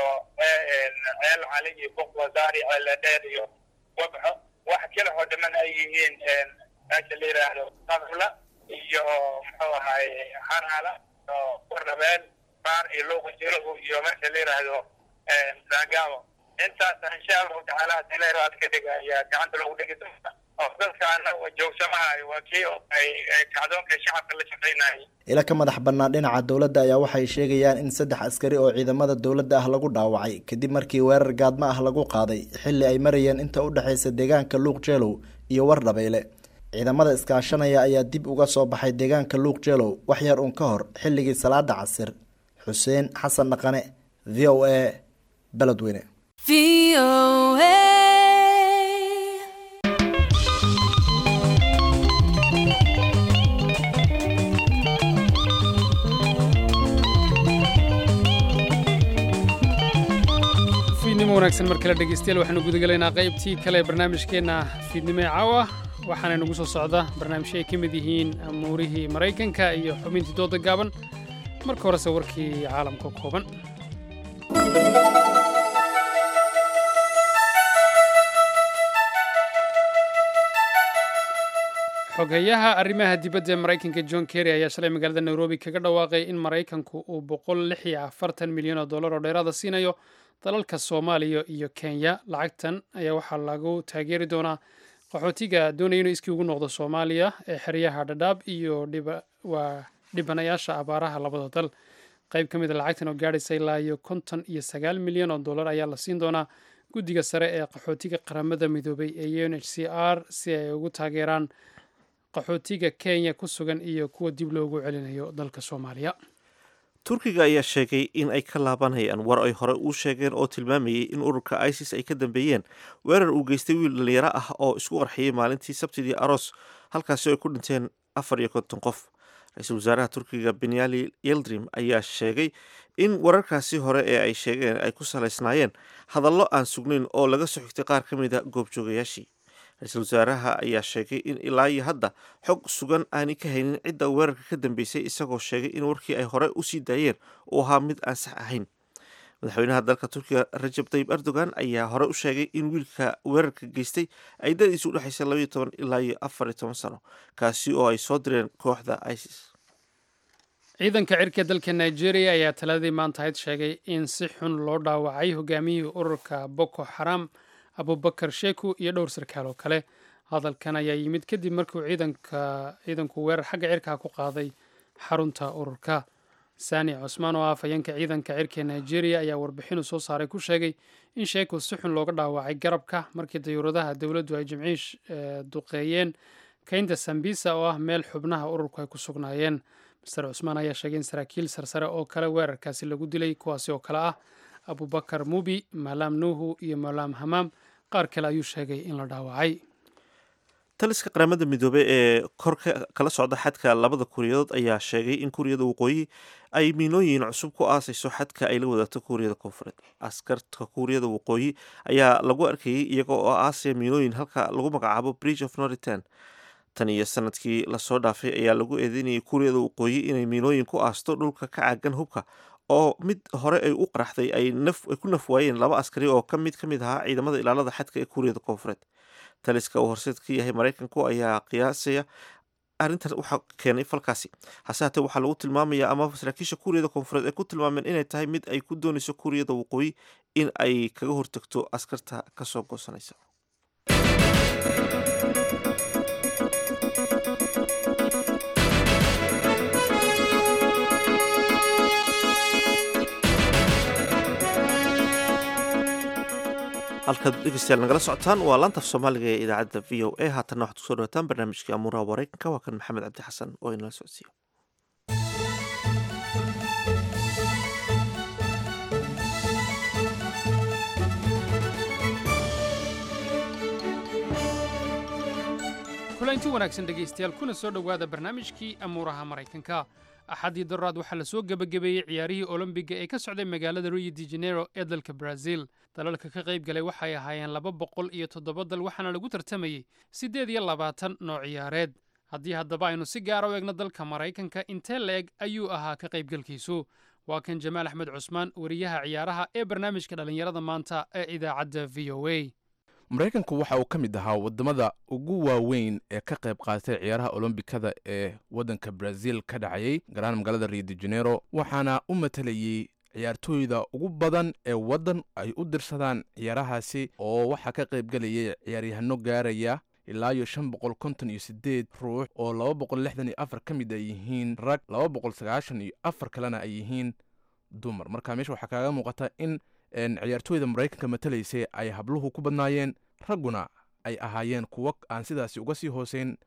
Ceel Cali iyo Boqodaari Ceel Dheer iyo Wabxo wax kale oo dhamaan ay yihiin meesha la yiraahdo qabla iyo muxuu ahay Xanaala oo Warrabeel baar iyo Luuqjeelow iyo meesha la yiraahdo Daagaabo intaas insha Allah taala ilaa raad ka dhigaya gacanta lagu dhigto oo dadkaana joogsamahay waa kii ay kacdoonka shacabka la shaqeynayay. ila ka madax bannaan dhinaca dawladda ayaa waxay sheegayaan in 3 askari oo ciidamada dawladda ah lagu dhaawacay kadib markii weerar gaadmo ah lagu qaaday xilli ay marayeen inta u dhaxaysa deegaanka Luuqjeelow iyo Warrabeel. ciidamada iskaashanaya ayaa dib uga soo baxay deegaanka luuq jeelow wax yar uun ka hor xilligii salaada casir. xuseen xasan dhaqane, v o a, beledweyne. wanaagsan mar kale dhegeystayaal waxaanu gudagalaynaa qaybtii kale ee barnaamijkeenna fiidnimo ee caawa waxaana nagu soo socda barnaamijyo ay ka mid yihiin amuurihii maraykanka iyo xubintii dooda gaaban marka horese warkii caalamka kooban. xoghayaha arrimaha dibadda ee maraykanka john kerry ayaa shalay magaalada nairobi kaga dhawaaqay in maraykanku uu $146 milyan oo dheeraada siinayo dalalka Soomaaliya iyo Kenya. lacagtan ayaa waxaa lagu taageeri doonaa qaxootiga doonaya inuu iskii ugu noqdo Soomaaliya ee xeryaha Dadaab iyo dhibanayaasha abaaraha labada dal. qayb ka mid ah lacagtan oo gaadhaysa ilaa $59 milyan ayaa la siin doonaa guddiga sare ee qaxootiga qaramada midoobay ee UNHCR si ay ugu taageeraan qaxootiga Kenya ku sugan iyo kuwa dib loogu celinayo dalka Soomaaliya. turkiga ayaa sheegay in ay ka laabanayaan war ay hore u sheegeen oo tilmaamayay in ururka isis ay ka dambeeyeen weerar uu geystay wiil dhalinyaro ah oo isku qarxiyey maalintii sabtidii aroos halkaasi ay ku dhinteen 54 qof. ra-iisul wasaaraha turkiga Binali Yildirim ayaa sheegay in wararkaasi hore ee ay sheegeen ay ku salaysnaayeen hadallo aan sugnayn oo laga soo xigtay qaar ka mid a goobjoogayaashii. ra-iisul wasaaraha ayaa sheegay in ilaa iyo hadda xog sugan aanay ka haynin cidda weerarka ka dambeysay isagoo sheegay in warkii ay hore usii daayeen uu ahaa mid aan sax ahayn. madaxweynaha dalka turkiga Recep Tayyip Erdogan ayaa hore u sheegay in wiilka weerarka geystay ay da'diisu u dhexaysay 12 ilaa 14 sano kaasi oo ay soo direen kooxda ISIS. ciidanka cirka dalka Nigeria ayaa taladii maanta ahayd sheegay in si xun loo dhaawacay hogaamiyihii ururka Boko Haram Abubakar Sheku iyo dhowr sarkaal oo kale. hadalkan ayaa yimid kadib markuu ciidanku weerar xagga cirka ku qaaday xarunta ururka. Sani Cusmaan oo ah afhayeenka ciidanka cirka Nigeria ayaa warbixin soo saaray ku sheegay in Sheku si xun looga dhaawacay garabka markii dayuuradaha dawladdu ay jimciish duqeeyeen kaynta Sambisa oo ah meel xubnaha ururku ay ku sugnaayeen. Mr. Cusmaan ayaa sheegay in saraakiil sarsare oo kale weerarkaasi lagu dilay kuwaasi oo kale ah Abubakar Mubi, Malam Nuhu iyo Malam Hamam. qaar kale ayuu sheegay in la dhaawacay. taliska qaramada midoobey ee korka kala socda xadka labada kuuriyadood ayaa sheegay in kuuriyada waqooyi ay miinooyin cusub ku aasayso xadka ay la wadaagto kuuriyada koonfureed. askarta kuuriyada waqooyi ayaa lagu arkayay iyaga oo aasaya miinooyin halka lagu magacaabo Bridge of No Return. tan iyo sanadkii lasoo dhaafay ayaa lagu eedeynayay kuuriyada waqooyi inay miinooyin ku aasto dhulka ka caagan hubka oo mid hore ay u qaraxday ay ku nafwaayeen 2 askari oo ka mid ahaa ciidamada ilaalada xadka ee kuuriyada koonfureed. taliska uu horseed ka yahay maraykanku ayaa qiyaasaya arrintan waxaa keenay falkaasi. hase haatee waxaa lagu tilmaamayaa ama saraakiisha kuuriyada koonfureed ay ku tilmaameen inay tahay mid ay ku doonayso kuuriyada waqooyi in ay kaga hortagto askarta kasoo goosanaysa. halkaad dhegeystayaal nagala socotaan waa laanta af soomaaliga ee idaacadda v o a. haatanna waxaad kusoo dhawataan barnaamijkii amuuraha maraykanka. waa kan maxamed cabdi xasan oo inala socodsiiyo. kulanti wanaagsan dhegeystayaal kuna soo dhowaada barnaamijkii amuuraha maraykanka. axadii daraad waxaa la soo gebagabeeyey ciyaarihii olombiga ee ka socday magaalada Rio de Janeiro ee dalka Brazil. dalalka ka qayb galay waxay ahaayeen 207 dal waxaana lagu tartamayey 28 nooc ciyaareed. haddii haddaba aynu si gaar u eegno dalka Maraykanka intee leeg ayuu ahaa ka qaybgalkiisu. waa kan Jamaal Axmed Cusmaan wariyaha ciyaaraha ee barnaamijka dhalinyarada maanta ee idaacadda VOA. maraykanku waxa uu ka mid ahaa wadamada ugu waaweyn ee ka qayb qaatay ciyaaraha olombikada ee waddanka Brazil ka dhacayay gaar magaalada Rio de Janeiro waxaana u matalayay ciyaartooyda ugu badan ee waddan ay u dirsadaan ciyaarahaasi oo waxaa ka qayb galayay ciyaaryahano gaaraya ilaa 558 ruux oo 264 ka mid ay yihiin rag 294 kalena ay yihiin dumar. marka meesha waxaa kaaga muuqata in ciyaartooyda maraykanka matalaysay ay habluhu ku badnaayeen ragguna ay ahaayeen kuwo aan sidaasi uga sii hooseyn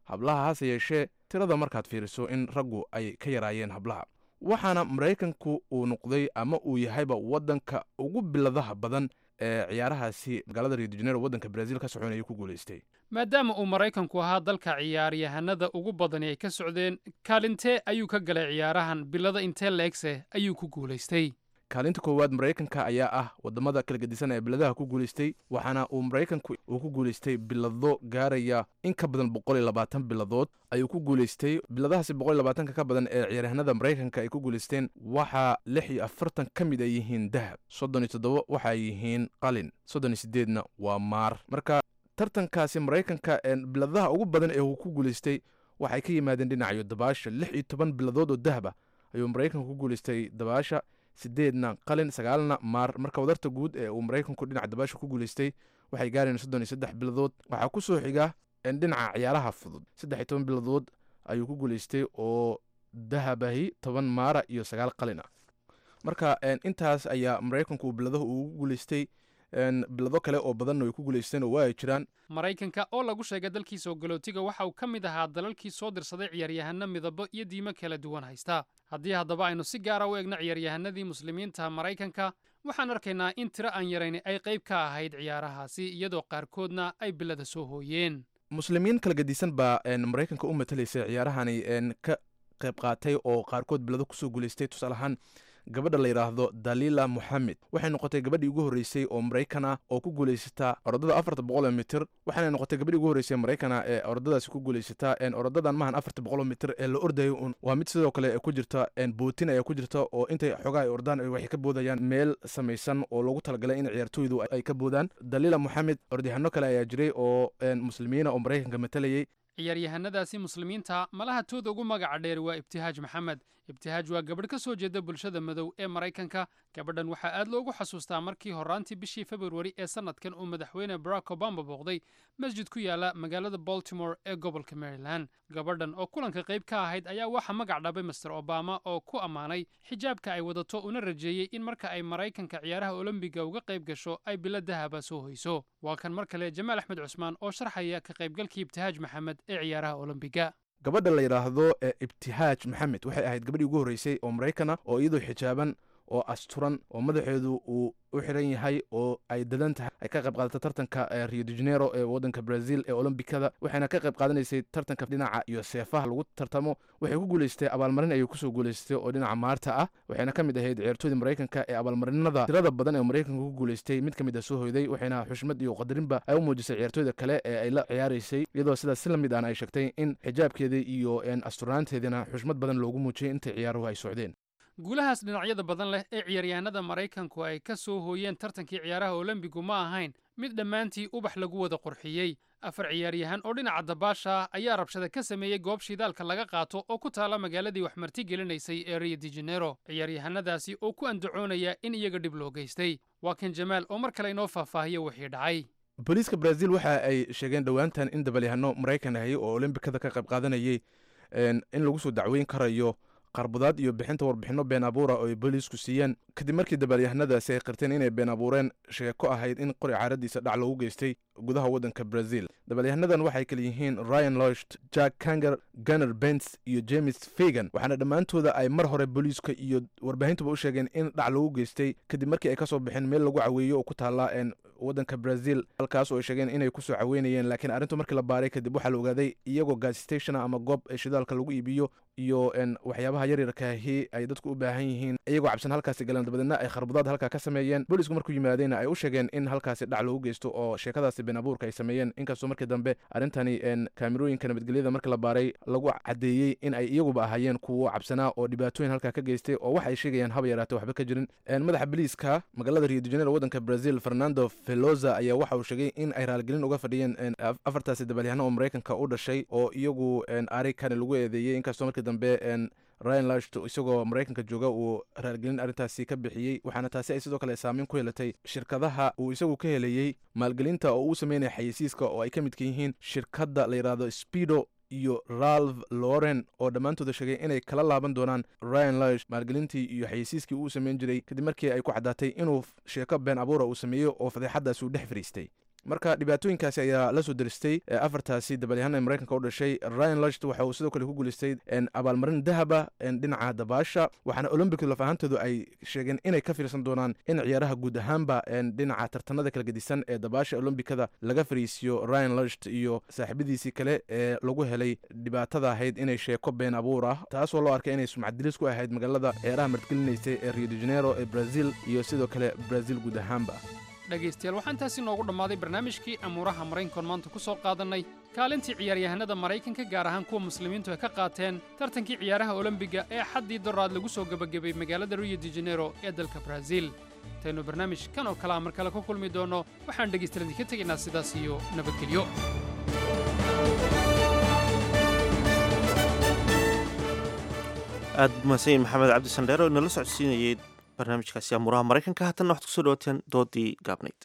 hablaha hase yeeshee tirada markaad fiiriso in raggu ay ka yaraayeen hablaha waxaana maraykanku uu noqday ama uu yahayba waddanka ugu biladaha badan ee ciyaarahaasi magaalada rio de janeiro waddanka brazil ka soconaya ku guulaystay maadaama uu maraykanku ahaa dalka ciyaaryahanada ugu badani ay ka socdeen kaalintee ayuu ka galay ciyaarahan bilada intee leegse ayuu ku guulaystay kaalinta koowaad maraykanka ayaa ah wadamada kala gedisan ee biladaha ku guulaystay waxaana uu maraykanku uu ku guulaystay bilado gaaraya in ka badan 120 biladood ayuu ku guulaystay biladahaasi 120 ka badan ee ciyaaryahanada maraykanka ay ku guulaysteen waxaa 46 ka mid ay yihiin dahab 37 waxa ay yihiin qalin 38na waa maar marka tartankaasi maraykanka biladaha ugu badan ee uu ku guulaystay waxay ka yimaadeen dhinacyo dabaasha 16 biladood oo dahab ah ayuu maraykanku ku guulaystay dabaasha 8na qalin 9na maar marka wadarta guud ee uu maraykanku dhinaca dabaasha ku guulaystay waxay gaareen 33 biladood waxaa ku soo xiga dhinaca ciyaaraha fudud 13 biladood ayuu ku guulaystay oo dahabahi 10 maara iyo 9 qalin ah marka intaas ayaa maraykanku biladaha ugu guulaystay bilado kale oo badanna way ku guulaysteen oo waa ay jiraan maraykanka oo lagu sheegay dalkiisa ogolootiga waxa uu ka mid ahaa dalalkii soo dirsaday ciyaaryahano midabo iyo diimo kala duwan haysta haddii haddaba aynu si gaara u eegno ciyaaryahanadii muslimiinta maraykanka waxaan arkaynaa in tiro aan yarayni ay qayb ka ahayd ciyaarahaasi iyadoo qaarkoodna ay bilada soo hooyeen muslimiin kala gedisan baa maraykanka u matalaysay ciyaarahani ka qayb qaatay oo qaarkood bilado kusoo guulaystay tusaale ahaan gabadha la yidhaahdo dalila moxamed waxay noqotay gabadhii ugu horreysay oo maraykan ah oo ku guulaysata orodada 400 mitir waxaana noqotay gabadhii ugu horreysay maraykan ee orodadaasi ku guulaysata orodadan maahan 400 mitir ee la ordayo un waa mid sidoo kale ku jirta bootin ayaa ku jirta oo intay xogaa ay ordaan waxay ka boodayaan meel samaysan oo loogu talagalay in ciyaartooydu ay ka boodaan dalila moxamed orodyahanno kale ayaa jiray oo muslimiina oo maraykanka matalayay ciyaaryahanadaasi muslimiinta malaha tooda ugu magaca dheer waa ibtihaaj maxamed ibtihaaj waa gabadh ka soo jeeda bulshada madow ee maraykanka gabadhan waxaa aad loogu xasuustaa markii horaantii bishii februari ee sanadkan uu madaxweyne barack obama booqday masjid ku yaala magaalada baltimore ee gobolka maryland gabadhan oo kulanka qayb ka ahayd ayaa waxaa magac dhabay master obama oo ku ammaanay xijaabka ay wadato una rajeeyey in marka ay maraykanka ciyaaraha olombiga uga qayb gasho ay bilo dahaba soo hoyso waa kan mar kale jamaal axmed cusmaan oo sharxaya ka qaybgalkii ibtihaaj maxamed ee ciyaaraha olombiga gabadha la yidhaahdo ibtihaaj maxamed waxay ahayd gabadhii ugu horreysay oo maraykan ah oo iyadoo xijaaban oo asturan oo madaxeedu uu u xiran yahay oo ay dadan tahay ay ka qayb qaadata tartanka rio de janeiro ee waddanka brazil ee olombikada waxayna ka qayb qaadanaysay tartanka dhinaca iyo seefaha lagu tartamo waxay ku guulaystay abaalmarin ayay kusoo guulaystay oo dhinaca maarta ah waxayna ka mid ahayd ciyaartooydii maraykanka ee abaalmarinada tirada badan ee maraykanka ku guulaystay mid ka mid a soo hoyday waxayna xushmad iyo qadarinba ay u muujisay ciyaartooyda kale ee ay la ciyaaraysay iyadoo sidaas si la mid ahna ay sheegtay in xijaabkeedii iyo asturnaanteediina xushmad badan loogu muujiyey intay ciyaaruhu ay socdeen guulahaas dhinacyada badan leh ee ciyaaryahanada maraykanku ay ka soo hooyeen tartankii ciyaaraha olombigu ma ahayn mid dhammaantii ubax lagu wada qurxiyey 4 ciyaaryahan oo dhinaca dabaasha ayaa rabshada ka sameeyey goob shidaalka laga qaato oo ku taala magaaladii wax marti gelinaysay ee rio de janeiro ciyaaryahanadaasi oo ku andacoonaya in iyaga dhib loo geystay waa kan jamaal oo mar kale inoo faahfaahiya wixii dhacay booliiska brazil waxa ay sheegeen dhowaantan in dabalyahano maraykan ahay oo olombikada ka qayb qaadanayay in lagu soo dacweyn karayo qarbudaad iyo bixinta warbixinno been abuura oo ay booliisku siiyeen kadib markii dabalyahannadaasi ay qirteen inay been abuureen sheeko ahayd in qori caaradiisa dhac loogu geystay gudaha waddanka brazil dabalyahanadan waxay kala yihiin ryan lost jack kanger gunner bens iyo james fagan waxaana dhammaantooda ay mar hore booliiska iyo warbaahintuba u sheegeen in dhac loogu geystay kadib markii ay ka soo baxeen meel lagu caweeyo oo ku taala waddanka brazil halkaas oo ay sheegeen inay kusoo caweynayeen laakiin arrintu markii la baaray kadib waxaa la ogaaday iyagoo gas stationa ama goob shidaalka lagu iibiyo iyo waxyaabaha yaryarkaahi ay dadku u baahan yihiin iyagoo cabsan halkaasi galeen dabadeedna ay kharbudaad halkaa ka sameeyeen boolisku markuu yimaadeyna ay u sheegeen in halkaasi dhac loogu geysto oo sheekadaasi been abuurka ay sameeyeen inkastoo markii dambe arrintani kaamirooyinka nabadgelyada markii la baaray lagu caddeeyey in ay iyaguba ahaayeen kuwo cabsanaa oo dhibaatooyin halkaa ka geystay oo wax ay sheegayaan haba yaraatee waxba ka jirin madaxa biliiska magaalada rio de janeiro waddanka brazil fernando veloza ayaa waxa uu sheegay in ay raaligelin uga fadhiyeen afartaasi dabalyahano oo maraykanka u dhashay oo iyagu arikani lagu eedeeyey inkastoo markii dambe ryan lasht isagoo maraykanka jooga uu raaligelin arrintaasi ka bixiyey waxaana taasi ay sidoo kale saameyn ku helatay shirkadaha uu isagu ka helayey maalgelinta oo uu sameynaya xayeysiiska oo ay ka midka yihiin shirkadda la yidhaahdo speedo iyo ralph loren oo dhammaantooda sheegay inay kala laaban doonaan ryan lash maalgelintii iyo xayeysiiskii uu samayn jiray kadib markii ay ku caddaatay inuu sheeko been abuura uu sameeyo oo fadeexadaas uu dhex fariistay marka dhibaatooyinkaasi ayaa la soo deristay afartaasi dabalyahana maraykanka u dhashay. Ryan Lochte waxa uu sidoo kale ku guulaystay abaalmarin dahaba dhinaca dabaasha, waxaana olombic laf ahaantoodu ay sheegeen inay ka fiirsan doonaan in ciyaaraha guud ahaanba dhinaca tartanada kala gedisan ee dabaasha olombikada laga fariisiyo Ryan Lochte iyo saaxiibadiisii kale ee lagu helay dhibaatada ahayd inay sheeko been abuur ah, taasoo loo arkay inay sumcadilis ku ahayd magaalada ciyaaraha martigelinaysay ee Rio de Janeiro ee Brazil iyo sidoo kale Brazil guud ahaanba. dhegaystayaal waxaan taasi noogu dhammaaday barnaamijkii amuuraha maraykankoon maanta ku soo qaadannay kaalintii ciyaaryahanada maraykanka gaar ahaan kuwa muslimiintu ay ka qaateen tartankii ciyaaraha olombiga ee xaddii doraad lagu soo gebagabay magaalada Rio de Janeiro ee dalka Brazil. intaynu barnaamij kan oo kale mar kale ku kulmi doonno waxaan dhegaystayaal idinka tegaynaa sidaas iyo nabadgelyo. aad mahadsanyiin maxamed cabdi sandheero oo inala socodsiinayay barnaamijkaasi amuuraha maraykanka. haatanna waxaad kusoo dhawaateen doodii gaabnayd.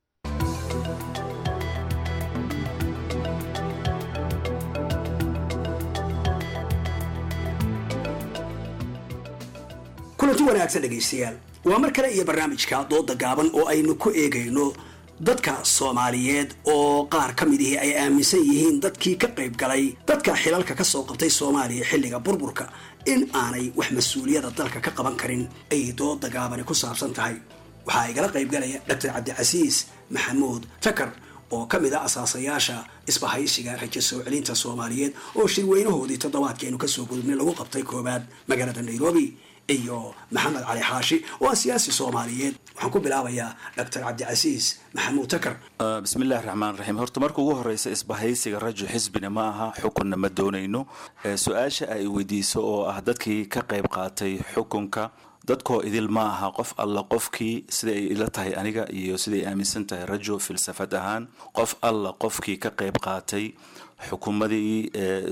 kulanti wanaagsan dhegaystayaal, waa mar kale iyo barnaamijka dooda gaaban oo aynu ku eegayno dadka Soomaaliyeed oo qaar ka mid ah ay aaminsan yihiin dadkii ka qayb galay dadka xilalka ka soo qabtay Soomaaliya xilliga burburka in aanay wax mas'uuliyada dalka ka qaban karin. ay dooda gaaban ku saabsan tahay waxaa igala qayb galaya Dr. Cabdicasiis Maxamuud Takar oo ka mid ah asaasayaasha isbahaysiga rajo soo celinta Soomaaliyeed oo shirweynahoodii toddobaadkeenu ka soo gudubnay lagu qabtay koobaad magaalada Nairobi, iyo Maxamed Cali Xaashi oo siyaasi Soomaaliyeed. waxaan ku bilaabayaa Dr. Cabdicasiis Maxamuud Takar. bismillaahir rahmaanir rahiim. horta marka ugu horeysa isbahaysiga rajo xisbina ma aha, xukunna ma doonayno. su-aasha ay weydiiso oo ah dadkii ka qayb qaatay xukunka, dadkoo idil ma aha qof alla qofkii sida ay ila tahay aniga iyo sida ay aaminsan tahay rajo filsafad ahaan, qof alla qofkii ka qayb qaatay xukuumadii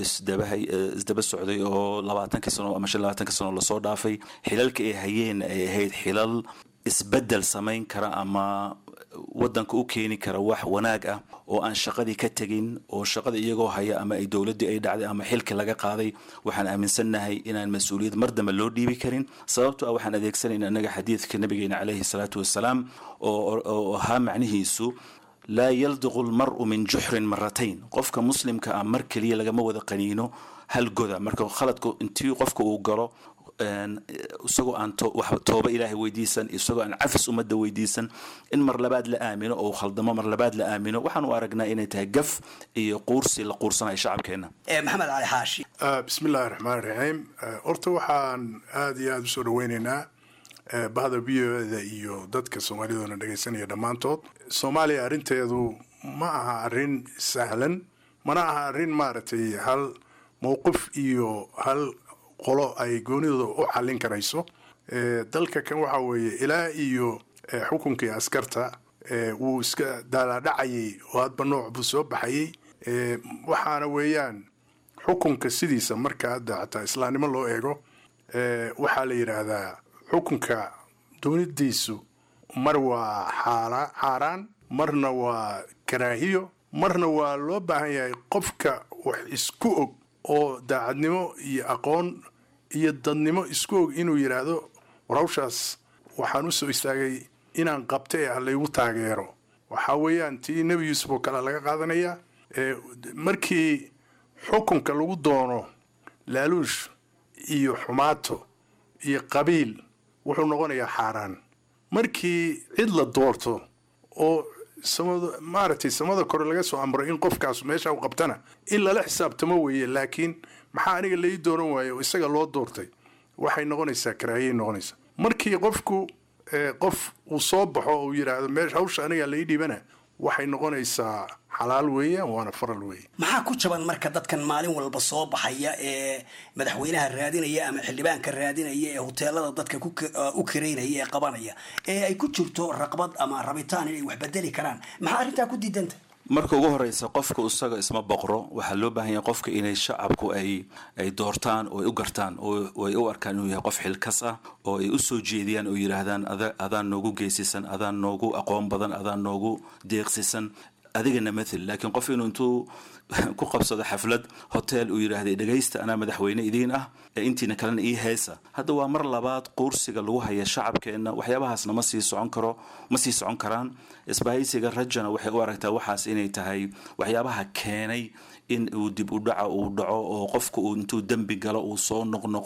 isdaba socday oo 20 sano ama 25 sano la soo dhaafay, xilalka ay hayeen ay ahayd xilal isbedel samayn kara ama wadanka u keeni kara wax wanaag ah oo aan shaqadii ka tagin, oo shaqada iyagoo haya ama ay dawladii ay dhacday ama xilka laga qaaday. waxaan aaminsanahay inaan mas'uuliyad mardama loo dhiibi karin, sababtoo ah waxaan adeegsanaynaa anaga xadiidka nabigeena calayhi salaatu wasalaam oo ahaa macnihiisu laa yaldiqu lmar'u min juxrin maratayn. qofka muslimka ah mar keliya lagama wada qaniino hal goda. marka khaladku intii qofka uu galo isagoo aan tooba ilaahay weydiisan, isagoo aan cafis ummadda weydiisan, in mar labaad la aamino oo khaldamo mar labaad la aamino, waxaan u aragnaa inay tahay gaf iyo quursi la quursanayo shacabkeena. Maxamed Cali Xaashi. bismillaahir rahmaanir rahiim. horta waxaan aad iyo aad usoo dhaweynaynaa bahda biyoda iyo dadka Soomaaliyeedna dhageysanaya dhammaantood. Soomaaliya arrinteedu ma aha arrin sahlan, mana aha arrin maaragtay hal mowqif iyo hal qolo ay goonidooda u xallin karayso. dalka kan waxa weeye ilaa iyo xukunkii askarta wuu iska daalaadhacayay oo hadba nooc buu soo baxayay. waxaana weeyaan xukunka sidiisa marka hadda xataa islaamnimo loo eego waxaa la yidhaahdaa xukunka doonidiisu mar waa xaaraan, marna waa karaahiyo, marna waa loo baahan yahay qofka wax isku og oo daacadnimo iyo aqoon iyo dadnimo isku og inuu yidhaahdo war hawshaas waxaan u soo istaagay inaan qabta ee ah laygu taageero. waxaa weeyaan tii nebi yuusuf oo kale laga qaadanaya. markii xukunka lagu doono laaluush iyo xumaato iyo qabiil wuxuu noqonayaa xaaraan. markii cid la doorto oo maaragtay samada kore laga soo amro in qofkaas meesha u qabtana in lala xisaabtamo weeye, laakiin maxaa aniga lai dooran waayo oo isaga loo doortay waxay noqonaysaa karaahiyay noqonaysaa. markii qofku qof uu soo baxo uu yidhaahdo meesha hawsha aniga lai dhibana waxay noqonaysaa xalaal weeyaan waana faral weeye. maxaa ku jaban marka dadkan maalin walba soo baxaya ee madaxweynaha raadinaya ama xildhibaanka raadinaya ee hoteelada dadka u kareynaya ee qabanaya ee ay ku jirto raqbad ama rabitaan inay wax bedeli karaan, maxaa arrintaa ku diidanta? marka ugu horeysa qofka isaga isma boqro. waxaa loo baahan yahay qofka inay shacabku ay doortaan oo ay u gartaan oo ay u arkaan inuu yahay qof xilkas ah, oo ay u soo jeediyaan oo yidhaahdaan adaan noogu geesisan, adaan noogu aqoon badan, adaan noogu deeqsisan, adigana mathal laakiin qof inuu ku qabsado xaflad hotel uu yiraahdo dhageysta ana madaxweyne idiin ah intiina kalena ii heesa hadda waa mar labaad qursiga lagu haya shacabkeena waxyaabahaasna ma sii socon karaan isbahaysiga rajana waxay u aragtaa waxaas inay tahay waxyaabaha keenay in uu dib u dhaco oo qofku uu intuu dambi galo uu soo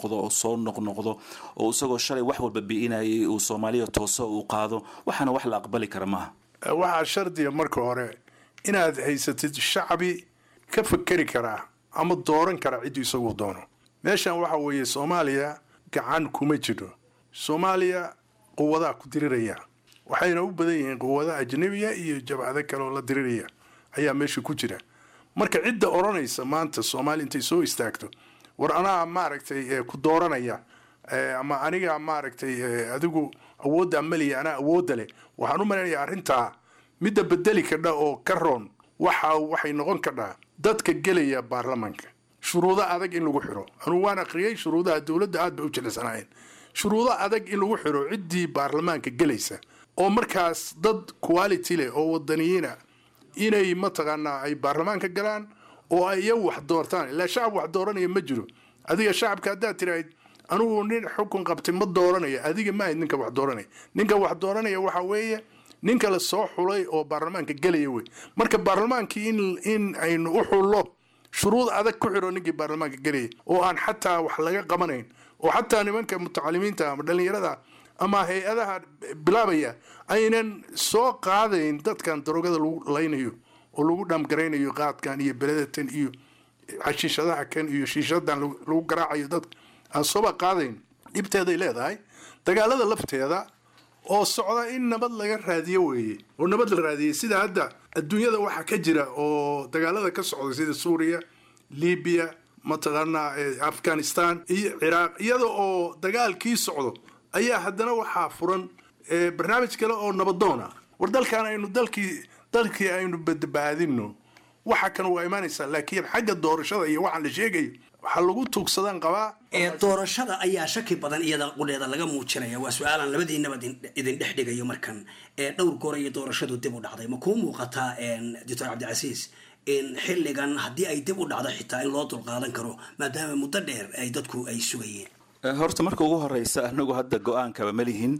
noqnoqdo oo isagoo shalay wax walba biinayay uu Soomaaliya tooso uu qaado waxana wax la aqbali kara maaha waxa shardiya marka hore inaad haysatid shacbi ka fakari kara ama dooran kara cid isagu doono meeshan waxa weeye Soomaaliya gacan kuma jiro Soomaaliya quwadaha ku diriraya waxayna u badan yihiin quwadaha ajnabiga iyo jabhada kale oo la diriraya ayaa meesha ku jira marka cidda oranaysa maanta Soomaaliya intay soo istaagto war anaa maaragtay ku dooranaya ama aniga maaragtay adigu awoodda amaliya ana awoodda leh waxaan u maleynayaa arrinta midda bedeli kadha oo ka roon waxay noqon kadhaa dadka gelaya baarlamaanka shuruudo adag in lagu xiro anu waan aqriyay shuruudaha dawladda aad bay u jilicsanaayeen shuruudo adag in lagu xiro ciddii baarlamaanka gelaysa oo markaas dad quality leh oo wadaniyiina inay mataqaanaa ay baarlamaanka galaan oo ay wax doortaan ilaa shacab wax dooranaya ma jiro adiga shacabka haddaad tiraahid anugu nin xukun qabtay ma dooranaya adiga ma ahayd ninka wax dooranaya waxa weeye ninka la soo xulay oo baarlamaanka gelaya wey marka baarlamaankii in aynu u xullo shuruud adag ku xiro ninkii baarlamaanka gelaya oo aan xataa wax laga qabanayn oo xataa nimanka mutacalimiinta ama dhalinyarada ama hay-adaha bilaabaya aynan soo qaadayn dadkan darogada lagu laynayo oo lagu dhamgaraynayo qaadkan iyo beledatan iyo xashiishadaha kan iyo shiishadan lagu garaacayo dadka aan sooba qaadayn dhibteeday leedahay dagaalada lafteeda oo socda in nabad laga raadiyo weeye oo nabad la raadiyay sida hadda adduunyada waxa ka jira oo dagaalada ka socda sida Suuriya Liibiya mataqaanaa Afghanistan iyo Iraq iyada oo dagaalkii socdo ayaa haddana waxaa furan barnaamij kale oo nabadoona war dalkan aynu dalkii aynu badbaadino waxa kan waa imaanaysa laakiin xagga doorashada iyo waxa la sheegayo waxa lagu tuugsadaan qabaa doorashada ayaa shaki badan iyada quleeda laga muujinaya waa su'aalan labadii nabad idin dhex dhigayo markan dhowr goor ay doorashadu dib u dhacday ma ku muuqataa Dr. Cabdicasiis in xilligan haddii ay dib u dhacdo xitaa in loo dulqaadan karo maadaama muddo dheer ay dadku ay sugayeen horta marka ugu horeysa anagu hadda go'aankaba ma lihin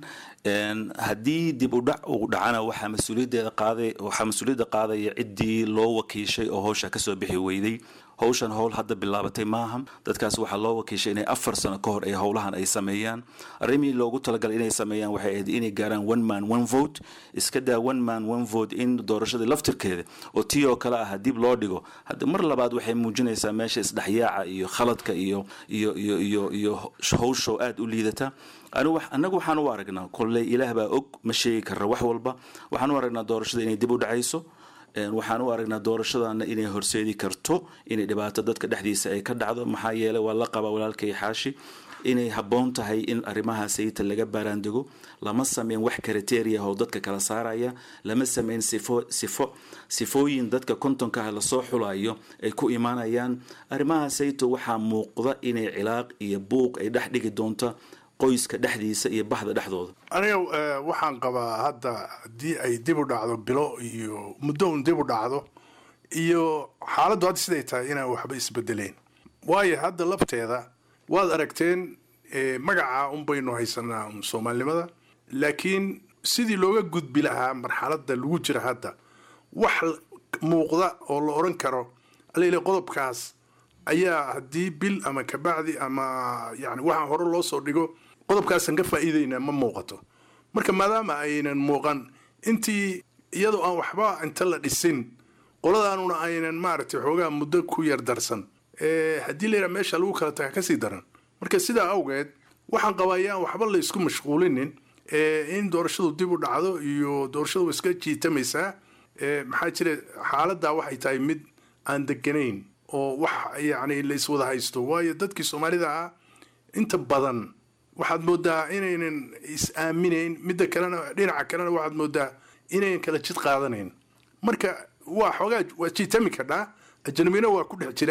haddii dib u dhac uu dhacana waxaa mas-uuliyadda qaadaya ciddii loo wakiishay oo howsha kasoo bixi weyday howshan howl hadda bilaabatay maaha dadkaas waxaa loo wakiishay inay 4 sano ka hor ay howlahan ay sameeyaan arrimii loogu talagalay inay sameeyaan waxay ahayd inay gaaraan one man one vote iska daa one man one vote in doorashada laftirkeeda oo tii oo kale ah dib loo dhigo hadda mar labaad waxay muujinaysaa meesha isdhaxyaaca iyo khaladka iyo howsho aad u liidata anagu waxaan u aragnaa kolley ilaah baa og ma sheegi karra wax walba waxaan u aragnaa doorashada inay dib u dhacayso waxaan u aragnaa doorashadana inay horseedi karto inay dhibaato dadka dhexdiisa ay ka dhacdo maxaa yeelay waa la qabaa walaalkay xaashi inay habboon tahay in arrimahaas ayta laga baaraandego lama sameyn wax criteria oo dadka kala saaraya lama sameyn sifooyin dadka kontonka ah lasoo xulayo ay ku imaanayaan arrimahaas ayta waxaa muuqda inay cilaaq iyo buuq ay dhex dhigi doonto qoyska dhexdiisa iyo bahda dhexdooda aniga waxaan qabaa hadda haddii ay dib u dhacdo bilo iyo muddo un dib u dhacdo iyo xaaladdu hadda siday tahay inaan waxba isbedeleen waayo hadda lafteeda waad aragteen magaca un baynu haysanaa soomaalinimada laakiin sidii looga gudbi lahaa marxaladda lagu jira hadda wax muuqda oo la oran karo alele qodobkaas ayaa haddii bil ama kabacdi ama yani waxaan hore loo soo dhigo qodobkaasaan ka faa'iidaynaa ma muuqato marka maadaama aynan muuqan intii iyadoo aan waxba inta la dhisin qoladaanuna aynan maaragtay xoogaa muddo ku yar darsan haddii la yidhaha meesha lagu kala taga kasii daran marka sidaa awgeed waxaan qabaa ayaan waxba la isku mashquulinin in doorashadu dib u dhacdo iyo doorashadu iska jiitamaysaa maxaa jira xaaladdaa waxay tahay mid aan deganayn oo wax yani la iswada haysto waayo dadkii Soomaalida ah inta badan waxaad moodaa inaynan is-aaminayn midda kalena dhinaca kalena waxaad moodaa inaynan kala jid qaadanayn marka waa xoogaa waa jiitami kadhaa ajnabina waa ku dhex jiraa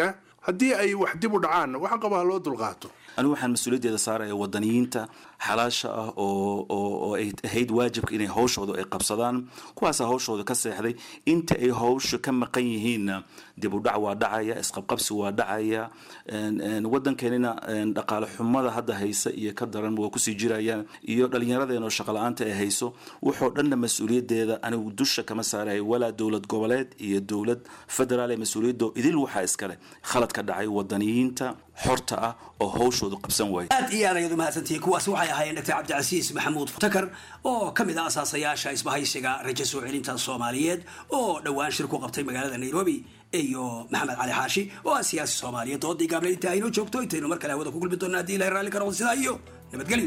haddii ay wax dib u dhacaanna waxaan qabaa ha loo dulqaato anigu waxaan mas-uuliyaddeeda saaraya wadaniyiinta xalaasha ah oo ay ahayd waajibka inay hawshooda ay qabsadaan kuwaasa hawshooda ka seexday inta ay hawsha ka maqan yihiinna dib u dhac waa dhacaya isqabqabsi waa dhacaya waddankeenina dhaqaale xumada hadda haysa iyo ka daran waa kusii jirayaan iyo dhallinyaradeenoo shaqala-aanta ay hayso wuxuu dhanna mas-uuliyaddeeda anigu dusha kama saaraya walaa dowlad goboleed iyo dowlad federaal ee mas-uuliyaddo idil waxaa iskale khalad ka dhacay wadaniyiinta xorta ah oo hawshoodu qabsan waaya aad iyo aad ayaad u mahadsantihiin kuwaasi waxay ahaayeen dr cabdicasiis maxamuud takar oo ka mid ah asaasayaasha isbahaysiga rajo soo celinta soomaaliyeed oo dhowaan shir ku qabtay magaalada nairobi iyo maxamed cali xaashi oo ah siyaasi soomaaliyeed oo digaable inta aynoo joogto intaynu mar kale hawada ku gulmi doonaa haddii ilahay raalli ka noqdo sidaa iyo nabadgelyo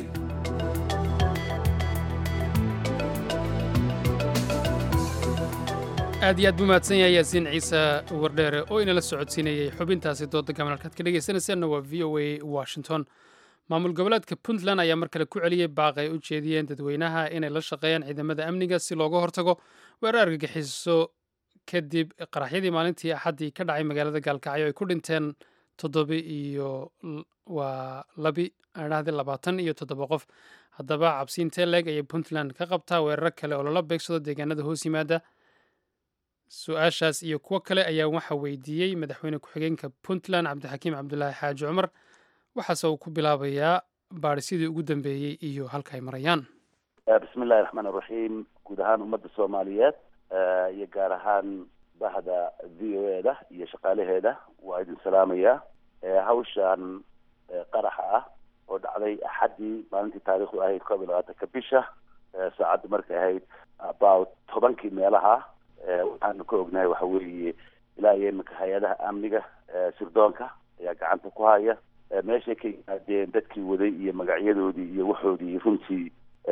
aad iyo aad buu mahadsan yahay yaasiin ciise wardheere oo inala socodsiinayay xubintaasi dooda gaban halkaad ka dhegaysanaysaanna waa v o a washington maamul goboleedka puntland ayaa mar kale ku celiyey baaq ay u jeediyeen dadweynaha inay la shaqeeyaan ciidamada amniga si looga hortago weerar argagixiso kadib qaraxyadii maalintii axaddii ka dhacay magaalada gaalkacyo ay ku dhinteen 27 qof haddaba cabsiintee leeg ayay puntland ka qabtaa weeraro kale oo lala beegsado deegaanada hoos yimaada su-aashaas iyo kuwo kale ayaa waxaa weydiiyey madaxweyne ku-xigeenka puntland cabdixakiim cabdulaahi xaaji cumar waxaase uu ku bilaabayaa baadhisyadii ugu dambeeyey iyo halka ay marayaan bismillahi raxmaan iraxiim guud ahaan ummadda soomaaliyeed iyo gaar ahaan bahda v o e da iyo shaqaalaheeda waa idin salaamayaa hawshan qaraxa ah oo dhacday axaddii maalintii taariikhdu ahayd 12 bisha saacadda markay ahayd about 10 meelaha waxaanu ka ognahay waxa weeye ilaa iyo iminka hay-adaha amniga sirdoonka ayaa gacanta ku haya meeshay ka yimaadeen dadkii waday iyo magacyadoodii iyo waxoodii runtii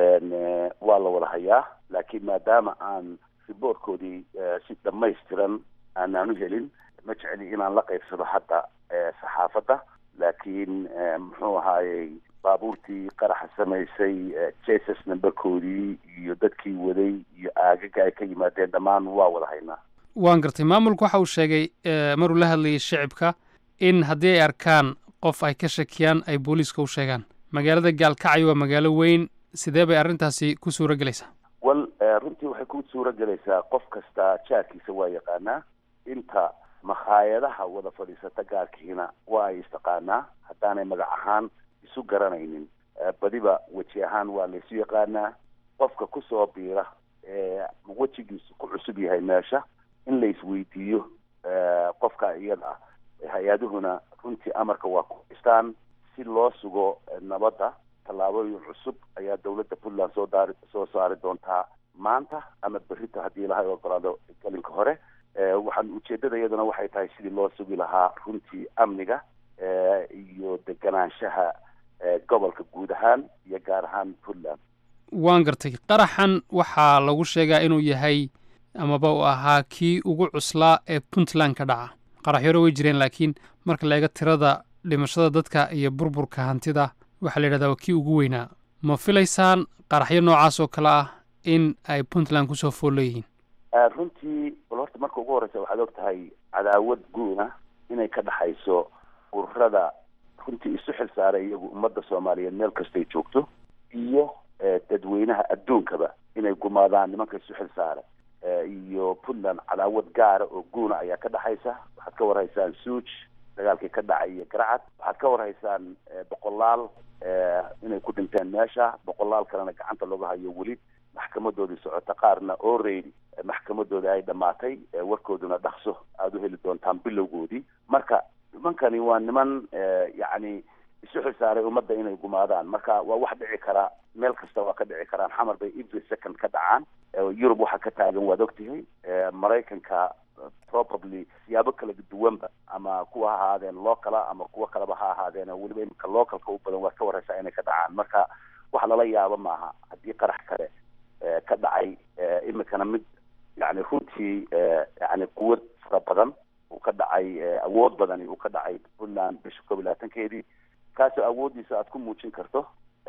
waa la wada hayaa laakiin maadaama aan riboortkoodii si dhamaystiran aanaan u helin ma jeceli inaan la qaybsado hadda saxaafadda laakiin muxuu ahaayey baabuurtii qaraxa samaysay jesus numberkoodii iyo dadkii waday iyo aagaga ay ka yimaadeen dhammaan waa wada haynaa waan gartay maamulku waxa uu sheegay maruu la hadlayay shicibka in haddii ay arkaan qof ay ka shakiyaan ay booliiska u sheegaan magaalada gaalkacyo waa magaalo weyn sidee bay arrintaasi ku suura gelaysaa wal runtii waxay ku suura gelaysaa qof kasta jaarkiisa waa yaqaanaa inta makhaayadaha wada fadhiisata gaarkiina waa ay istaqaanaa haddaanay magac ahaan isu garanaynin badiba weji ahaan waa laysu yaqaanaa qofka kusoo biira wejigiisu ku cusub yahay meesha in la isweydiiyo qofka iyada ah hay-aduhuna runtii amarka waa ku haystaan si loo sugo nabadda tallaabooyin cusub ayaa dowladda puntland soo saari doontaa maanta ama berrito haddii ilahay ogolaado gelinka hore waxaan ujeeddada iyaduna waxay tahay sidii loo sugi lahaa runtii amniga iyo deganaanshaha gobolka guud ahaan iyo gaar ahaan puntland waan gartay qaraxan waxaa lagu sheegaa inuu yahay amaba uu ahaa kii ugu cuslaa ee puntland ka dhaca qaraxyo hore way jireen laakiin marka la eego tirada dhimashada dadka iyo burburka hantida waxaa la yidhahdaa waa kii ugu weynaa ma filaysaan qaraxyo noocaas oo kale ah in ay puntland kusoo fool leeyihiin runtii bal horta marka ugu horreysa waxaad og tahay cadaawad guuna inay ka dhaxayso ururada runtii isu xil saaray iyagu ummadda soomaaliyeed meel kastay joogto iyo dadweynaha adduunkaba inay gumaadaan nimanka isu xil saara iyo puntland cadaawad gaara oo guuna ayaa ka dhaxaysa waxaad ka warhaysaan suuj dagaalkii ka dhacay iyo garacad waxaad ka warhaysaan boqolaal inay ku dhinteen meesha boqolaal kalena gacanta looga hayo weli maxkamadoodii socota qaarna already maxkamadooda ay dhammaatay warkooduna dhaqso aada u heli doontaan bilowgoodii marka nimankani waa niman yacni isu xilsaaray ummadda inay gumaadaan marka waa wax dhici karaa meel kasta waa ka dhici karaan xamar bay every second ka dhacaan yurub waxaa ka taagan waad ogtihay maraykanka probably siyaabo kala duwanba ama kuwa ha ahaadeen locala ama kuwa kaleba ha ahaadeen weliba iminka localka u badan waad ka waraysaa inay ka dhacaan marka wax lala yaabo maaha haddii qarax kale ka dhacay iminkana mid yani runtii yani quwad fara badan uu ka dhacay awood badani uu ka dhacay puntland bisha 12 kaasoo awooddiisa aad ku muujin karto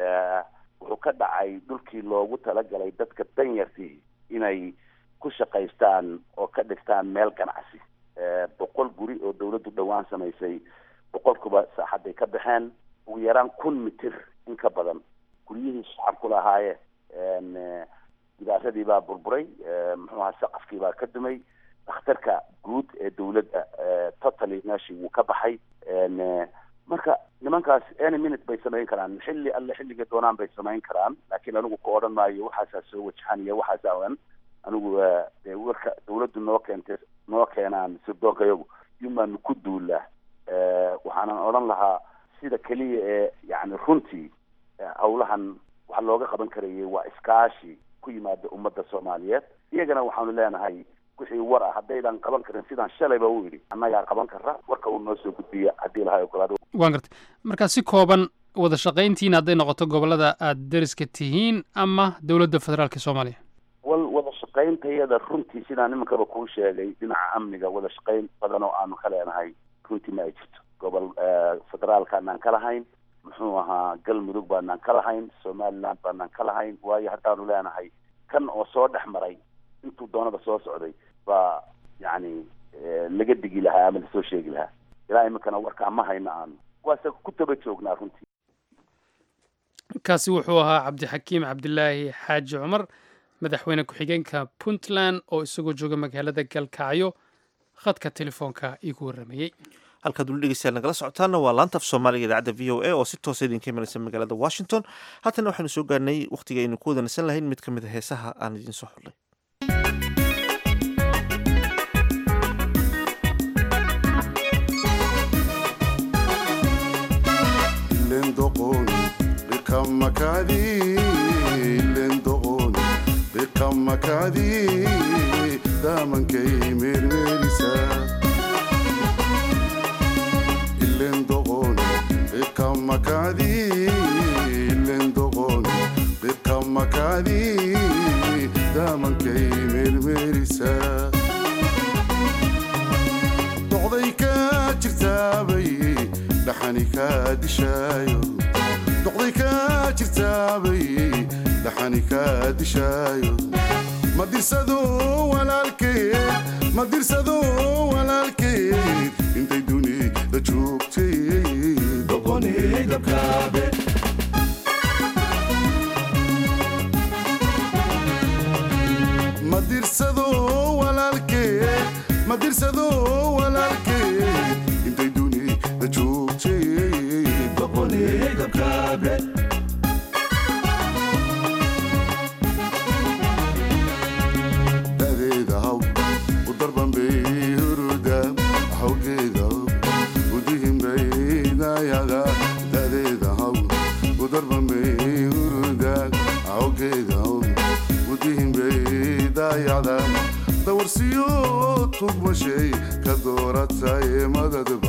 wuxuu ka dhacay dhulkii loogu talagalay dadka danyartii inay ku shaqaystaan oo ka dhigtaan meel ganacsi boqol guri oo dawladdu dhowaan samaysay boqolkuba saaxaday ka baxeen ugu yaraan 1,000 mitir in ka badan guryihii shacabku lahaayeen gidaaradii baa burburay muxuu ahaa saqafkii baa ka dumay dhakhtarka guud ee dawladda totally meeshii wuu ka baxay marka nimankaas any minute bay samayn karaan xilli alle xilliga doonaan bay samayn karaan laakiin anigu ku odhan maayo waxaasaa soo wajahanaya waxaasaa anigu warka dawladdu noo keenaan sirdoonkayagu yumaanu ku duulaa waxaanan odhan lahaa sida keliya ee yani runtii hawlahan waxa looga qaban karayay waa iskaashi ku yimaada ummadda soomaaliyeed iyagana waxaanu leenahay wixii war ah haddaydan qaban karin sidaan shalayba u yidhi annagaa qaban karra warka uu noo soo gudbiya haddii lahay ogolaado waan gartay marka si kooban wada shaqayntiin hadday noqoto gobollada aad deriska tihiin ama dowladda federaalka soomaaliya wada shaqayntayada runtii sidaan iminkaba kuu sheegay dhinaca amniga wada shaqayn badan oo aanu ka leenahay runtii ma ay jirto gobol federaalkaanaan ka lahayn muxuu ahaa galmudug baanaan ka lahayn somaliland baanaan ka lahayn waayo haddaanu leenahay kan oo soo dhex maray intuu doonada soo socday baa yani laga digi lahaa ama lasoo sheegi lahaa ilaa iminkana warkaa ma hayno aanu waase ku taba joognaa runtii kaasi wuxuu ahaa cabdixakiim cabdilaahi xaaji cumar madaxweyne ku-xigeenka puntland oo isagoo jooga magaalada galkacyo khadka telefoonka iigu warramayey halkaad weli dhegeystayaal nagala socotaana waa laanta af soomaaliga idaacadda v o a oo si toosa idinka imanaysa magaalada washington haatana waxaynu soo gaarnay wakhtiga aynu ku wadanasan lahayn mid ka mid a heesaha aan idiin soo xulnay doqday ka jirtaabay dhaxani ka dishaayo doqday ka jirtaabay dhaxani ka dishaayo madirsado walaalkeed intay dunida joogtay doqonayda kaabe madirsado walaalkeed intay dunida joogtay doqonayda kaabe dadeeda haw u darban bay huruda hawgeeda u dihin bay dayaga dadeeda haw u darban bay huruda hawgeeda u dihin bay dayada dawarsiyo tugmashay ka dooratay madadba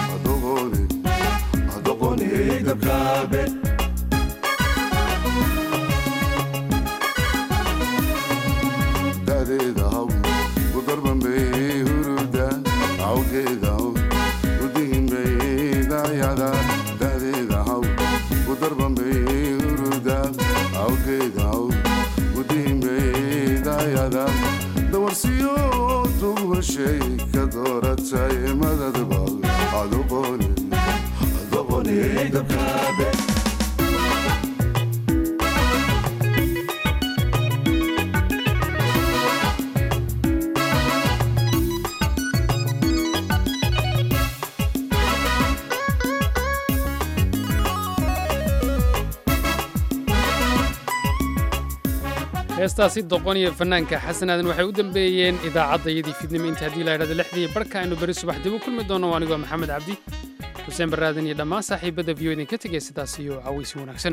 adoqonayda kaabe dadeeda haw u darban bay huruda awgeeda u dihin bay dayada dadeeda haw u darban bay huruda awgeeda u dihin bay dayada dawarsiyo tugmashay ka dooratay madadba adoqonayda kaabe heestaasi doqon iyo fanaanka xasan aadan waxay u dambeeyeen idaacaddayadii fidnimo inta haddii la idhahdo 6 barka aynu beri subax dib u kulmi doono anigoo maxamed cabdi xuseen baraadan iyo dhammaan saaxiibada v o idinka tegay sidaas iyo cawaysi wanaagsan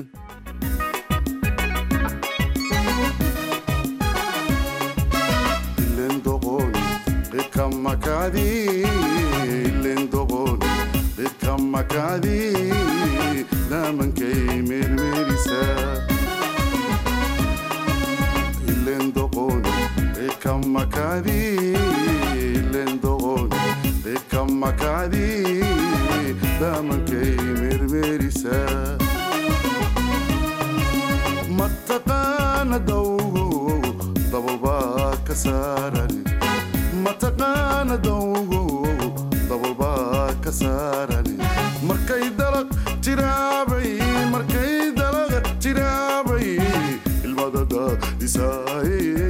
mataqaana dawgo dababa ka saarani mataqaana dawgo disaaye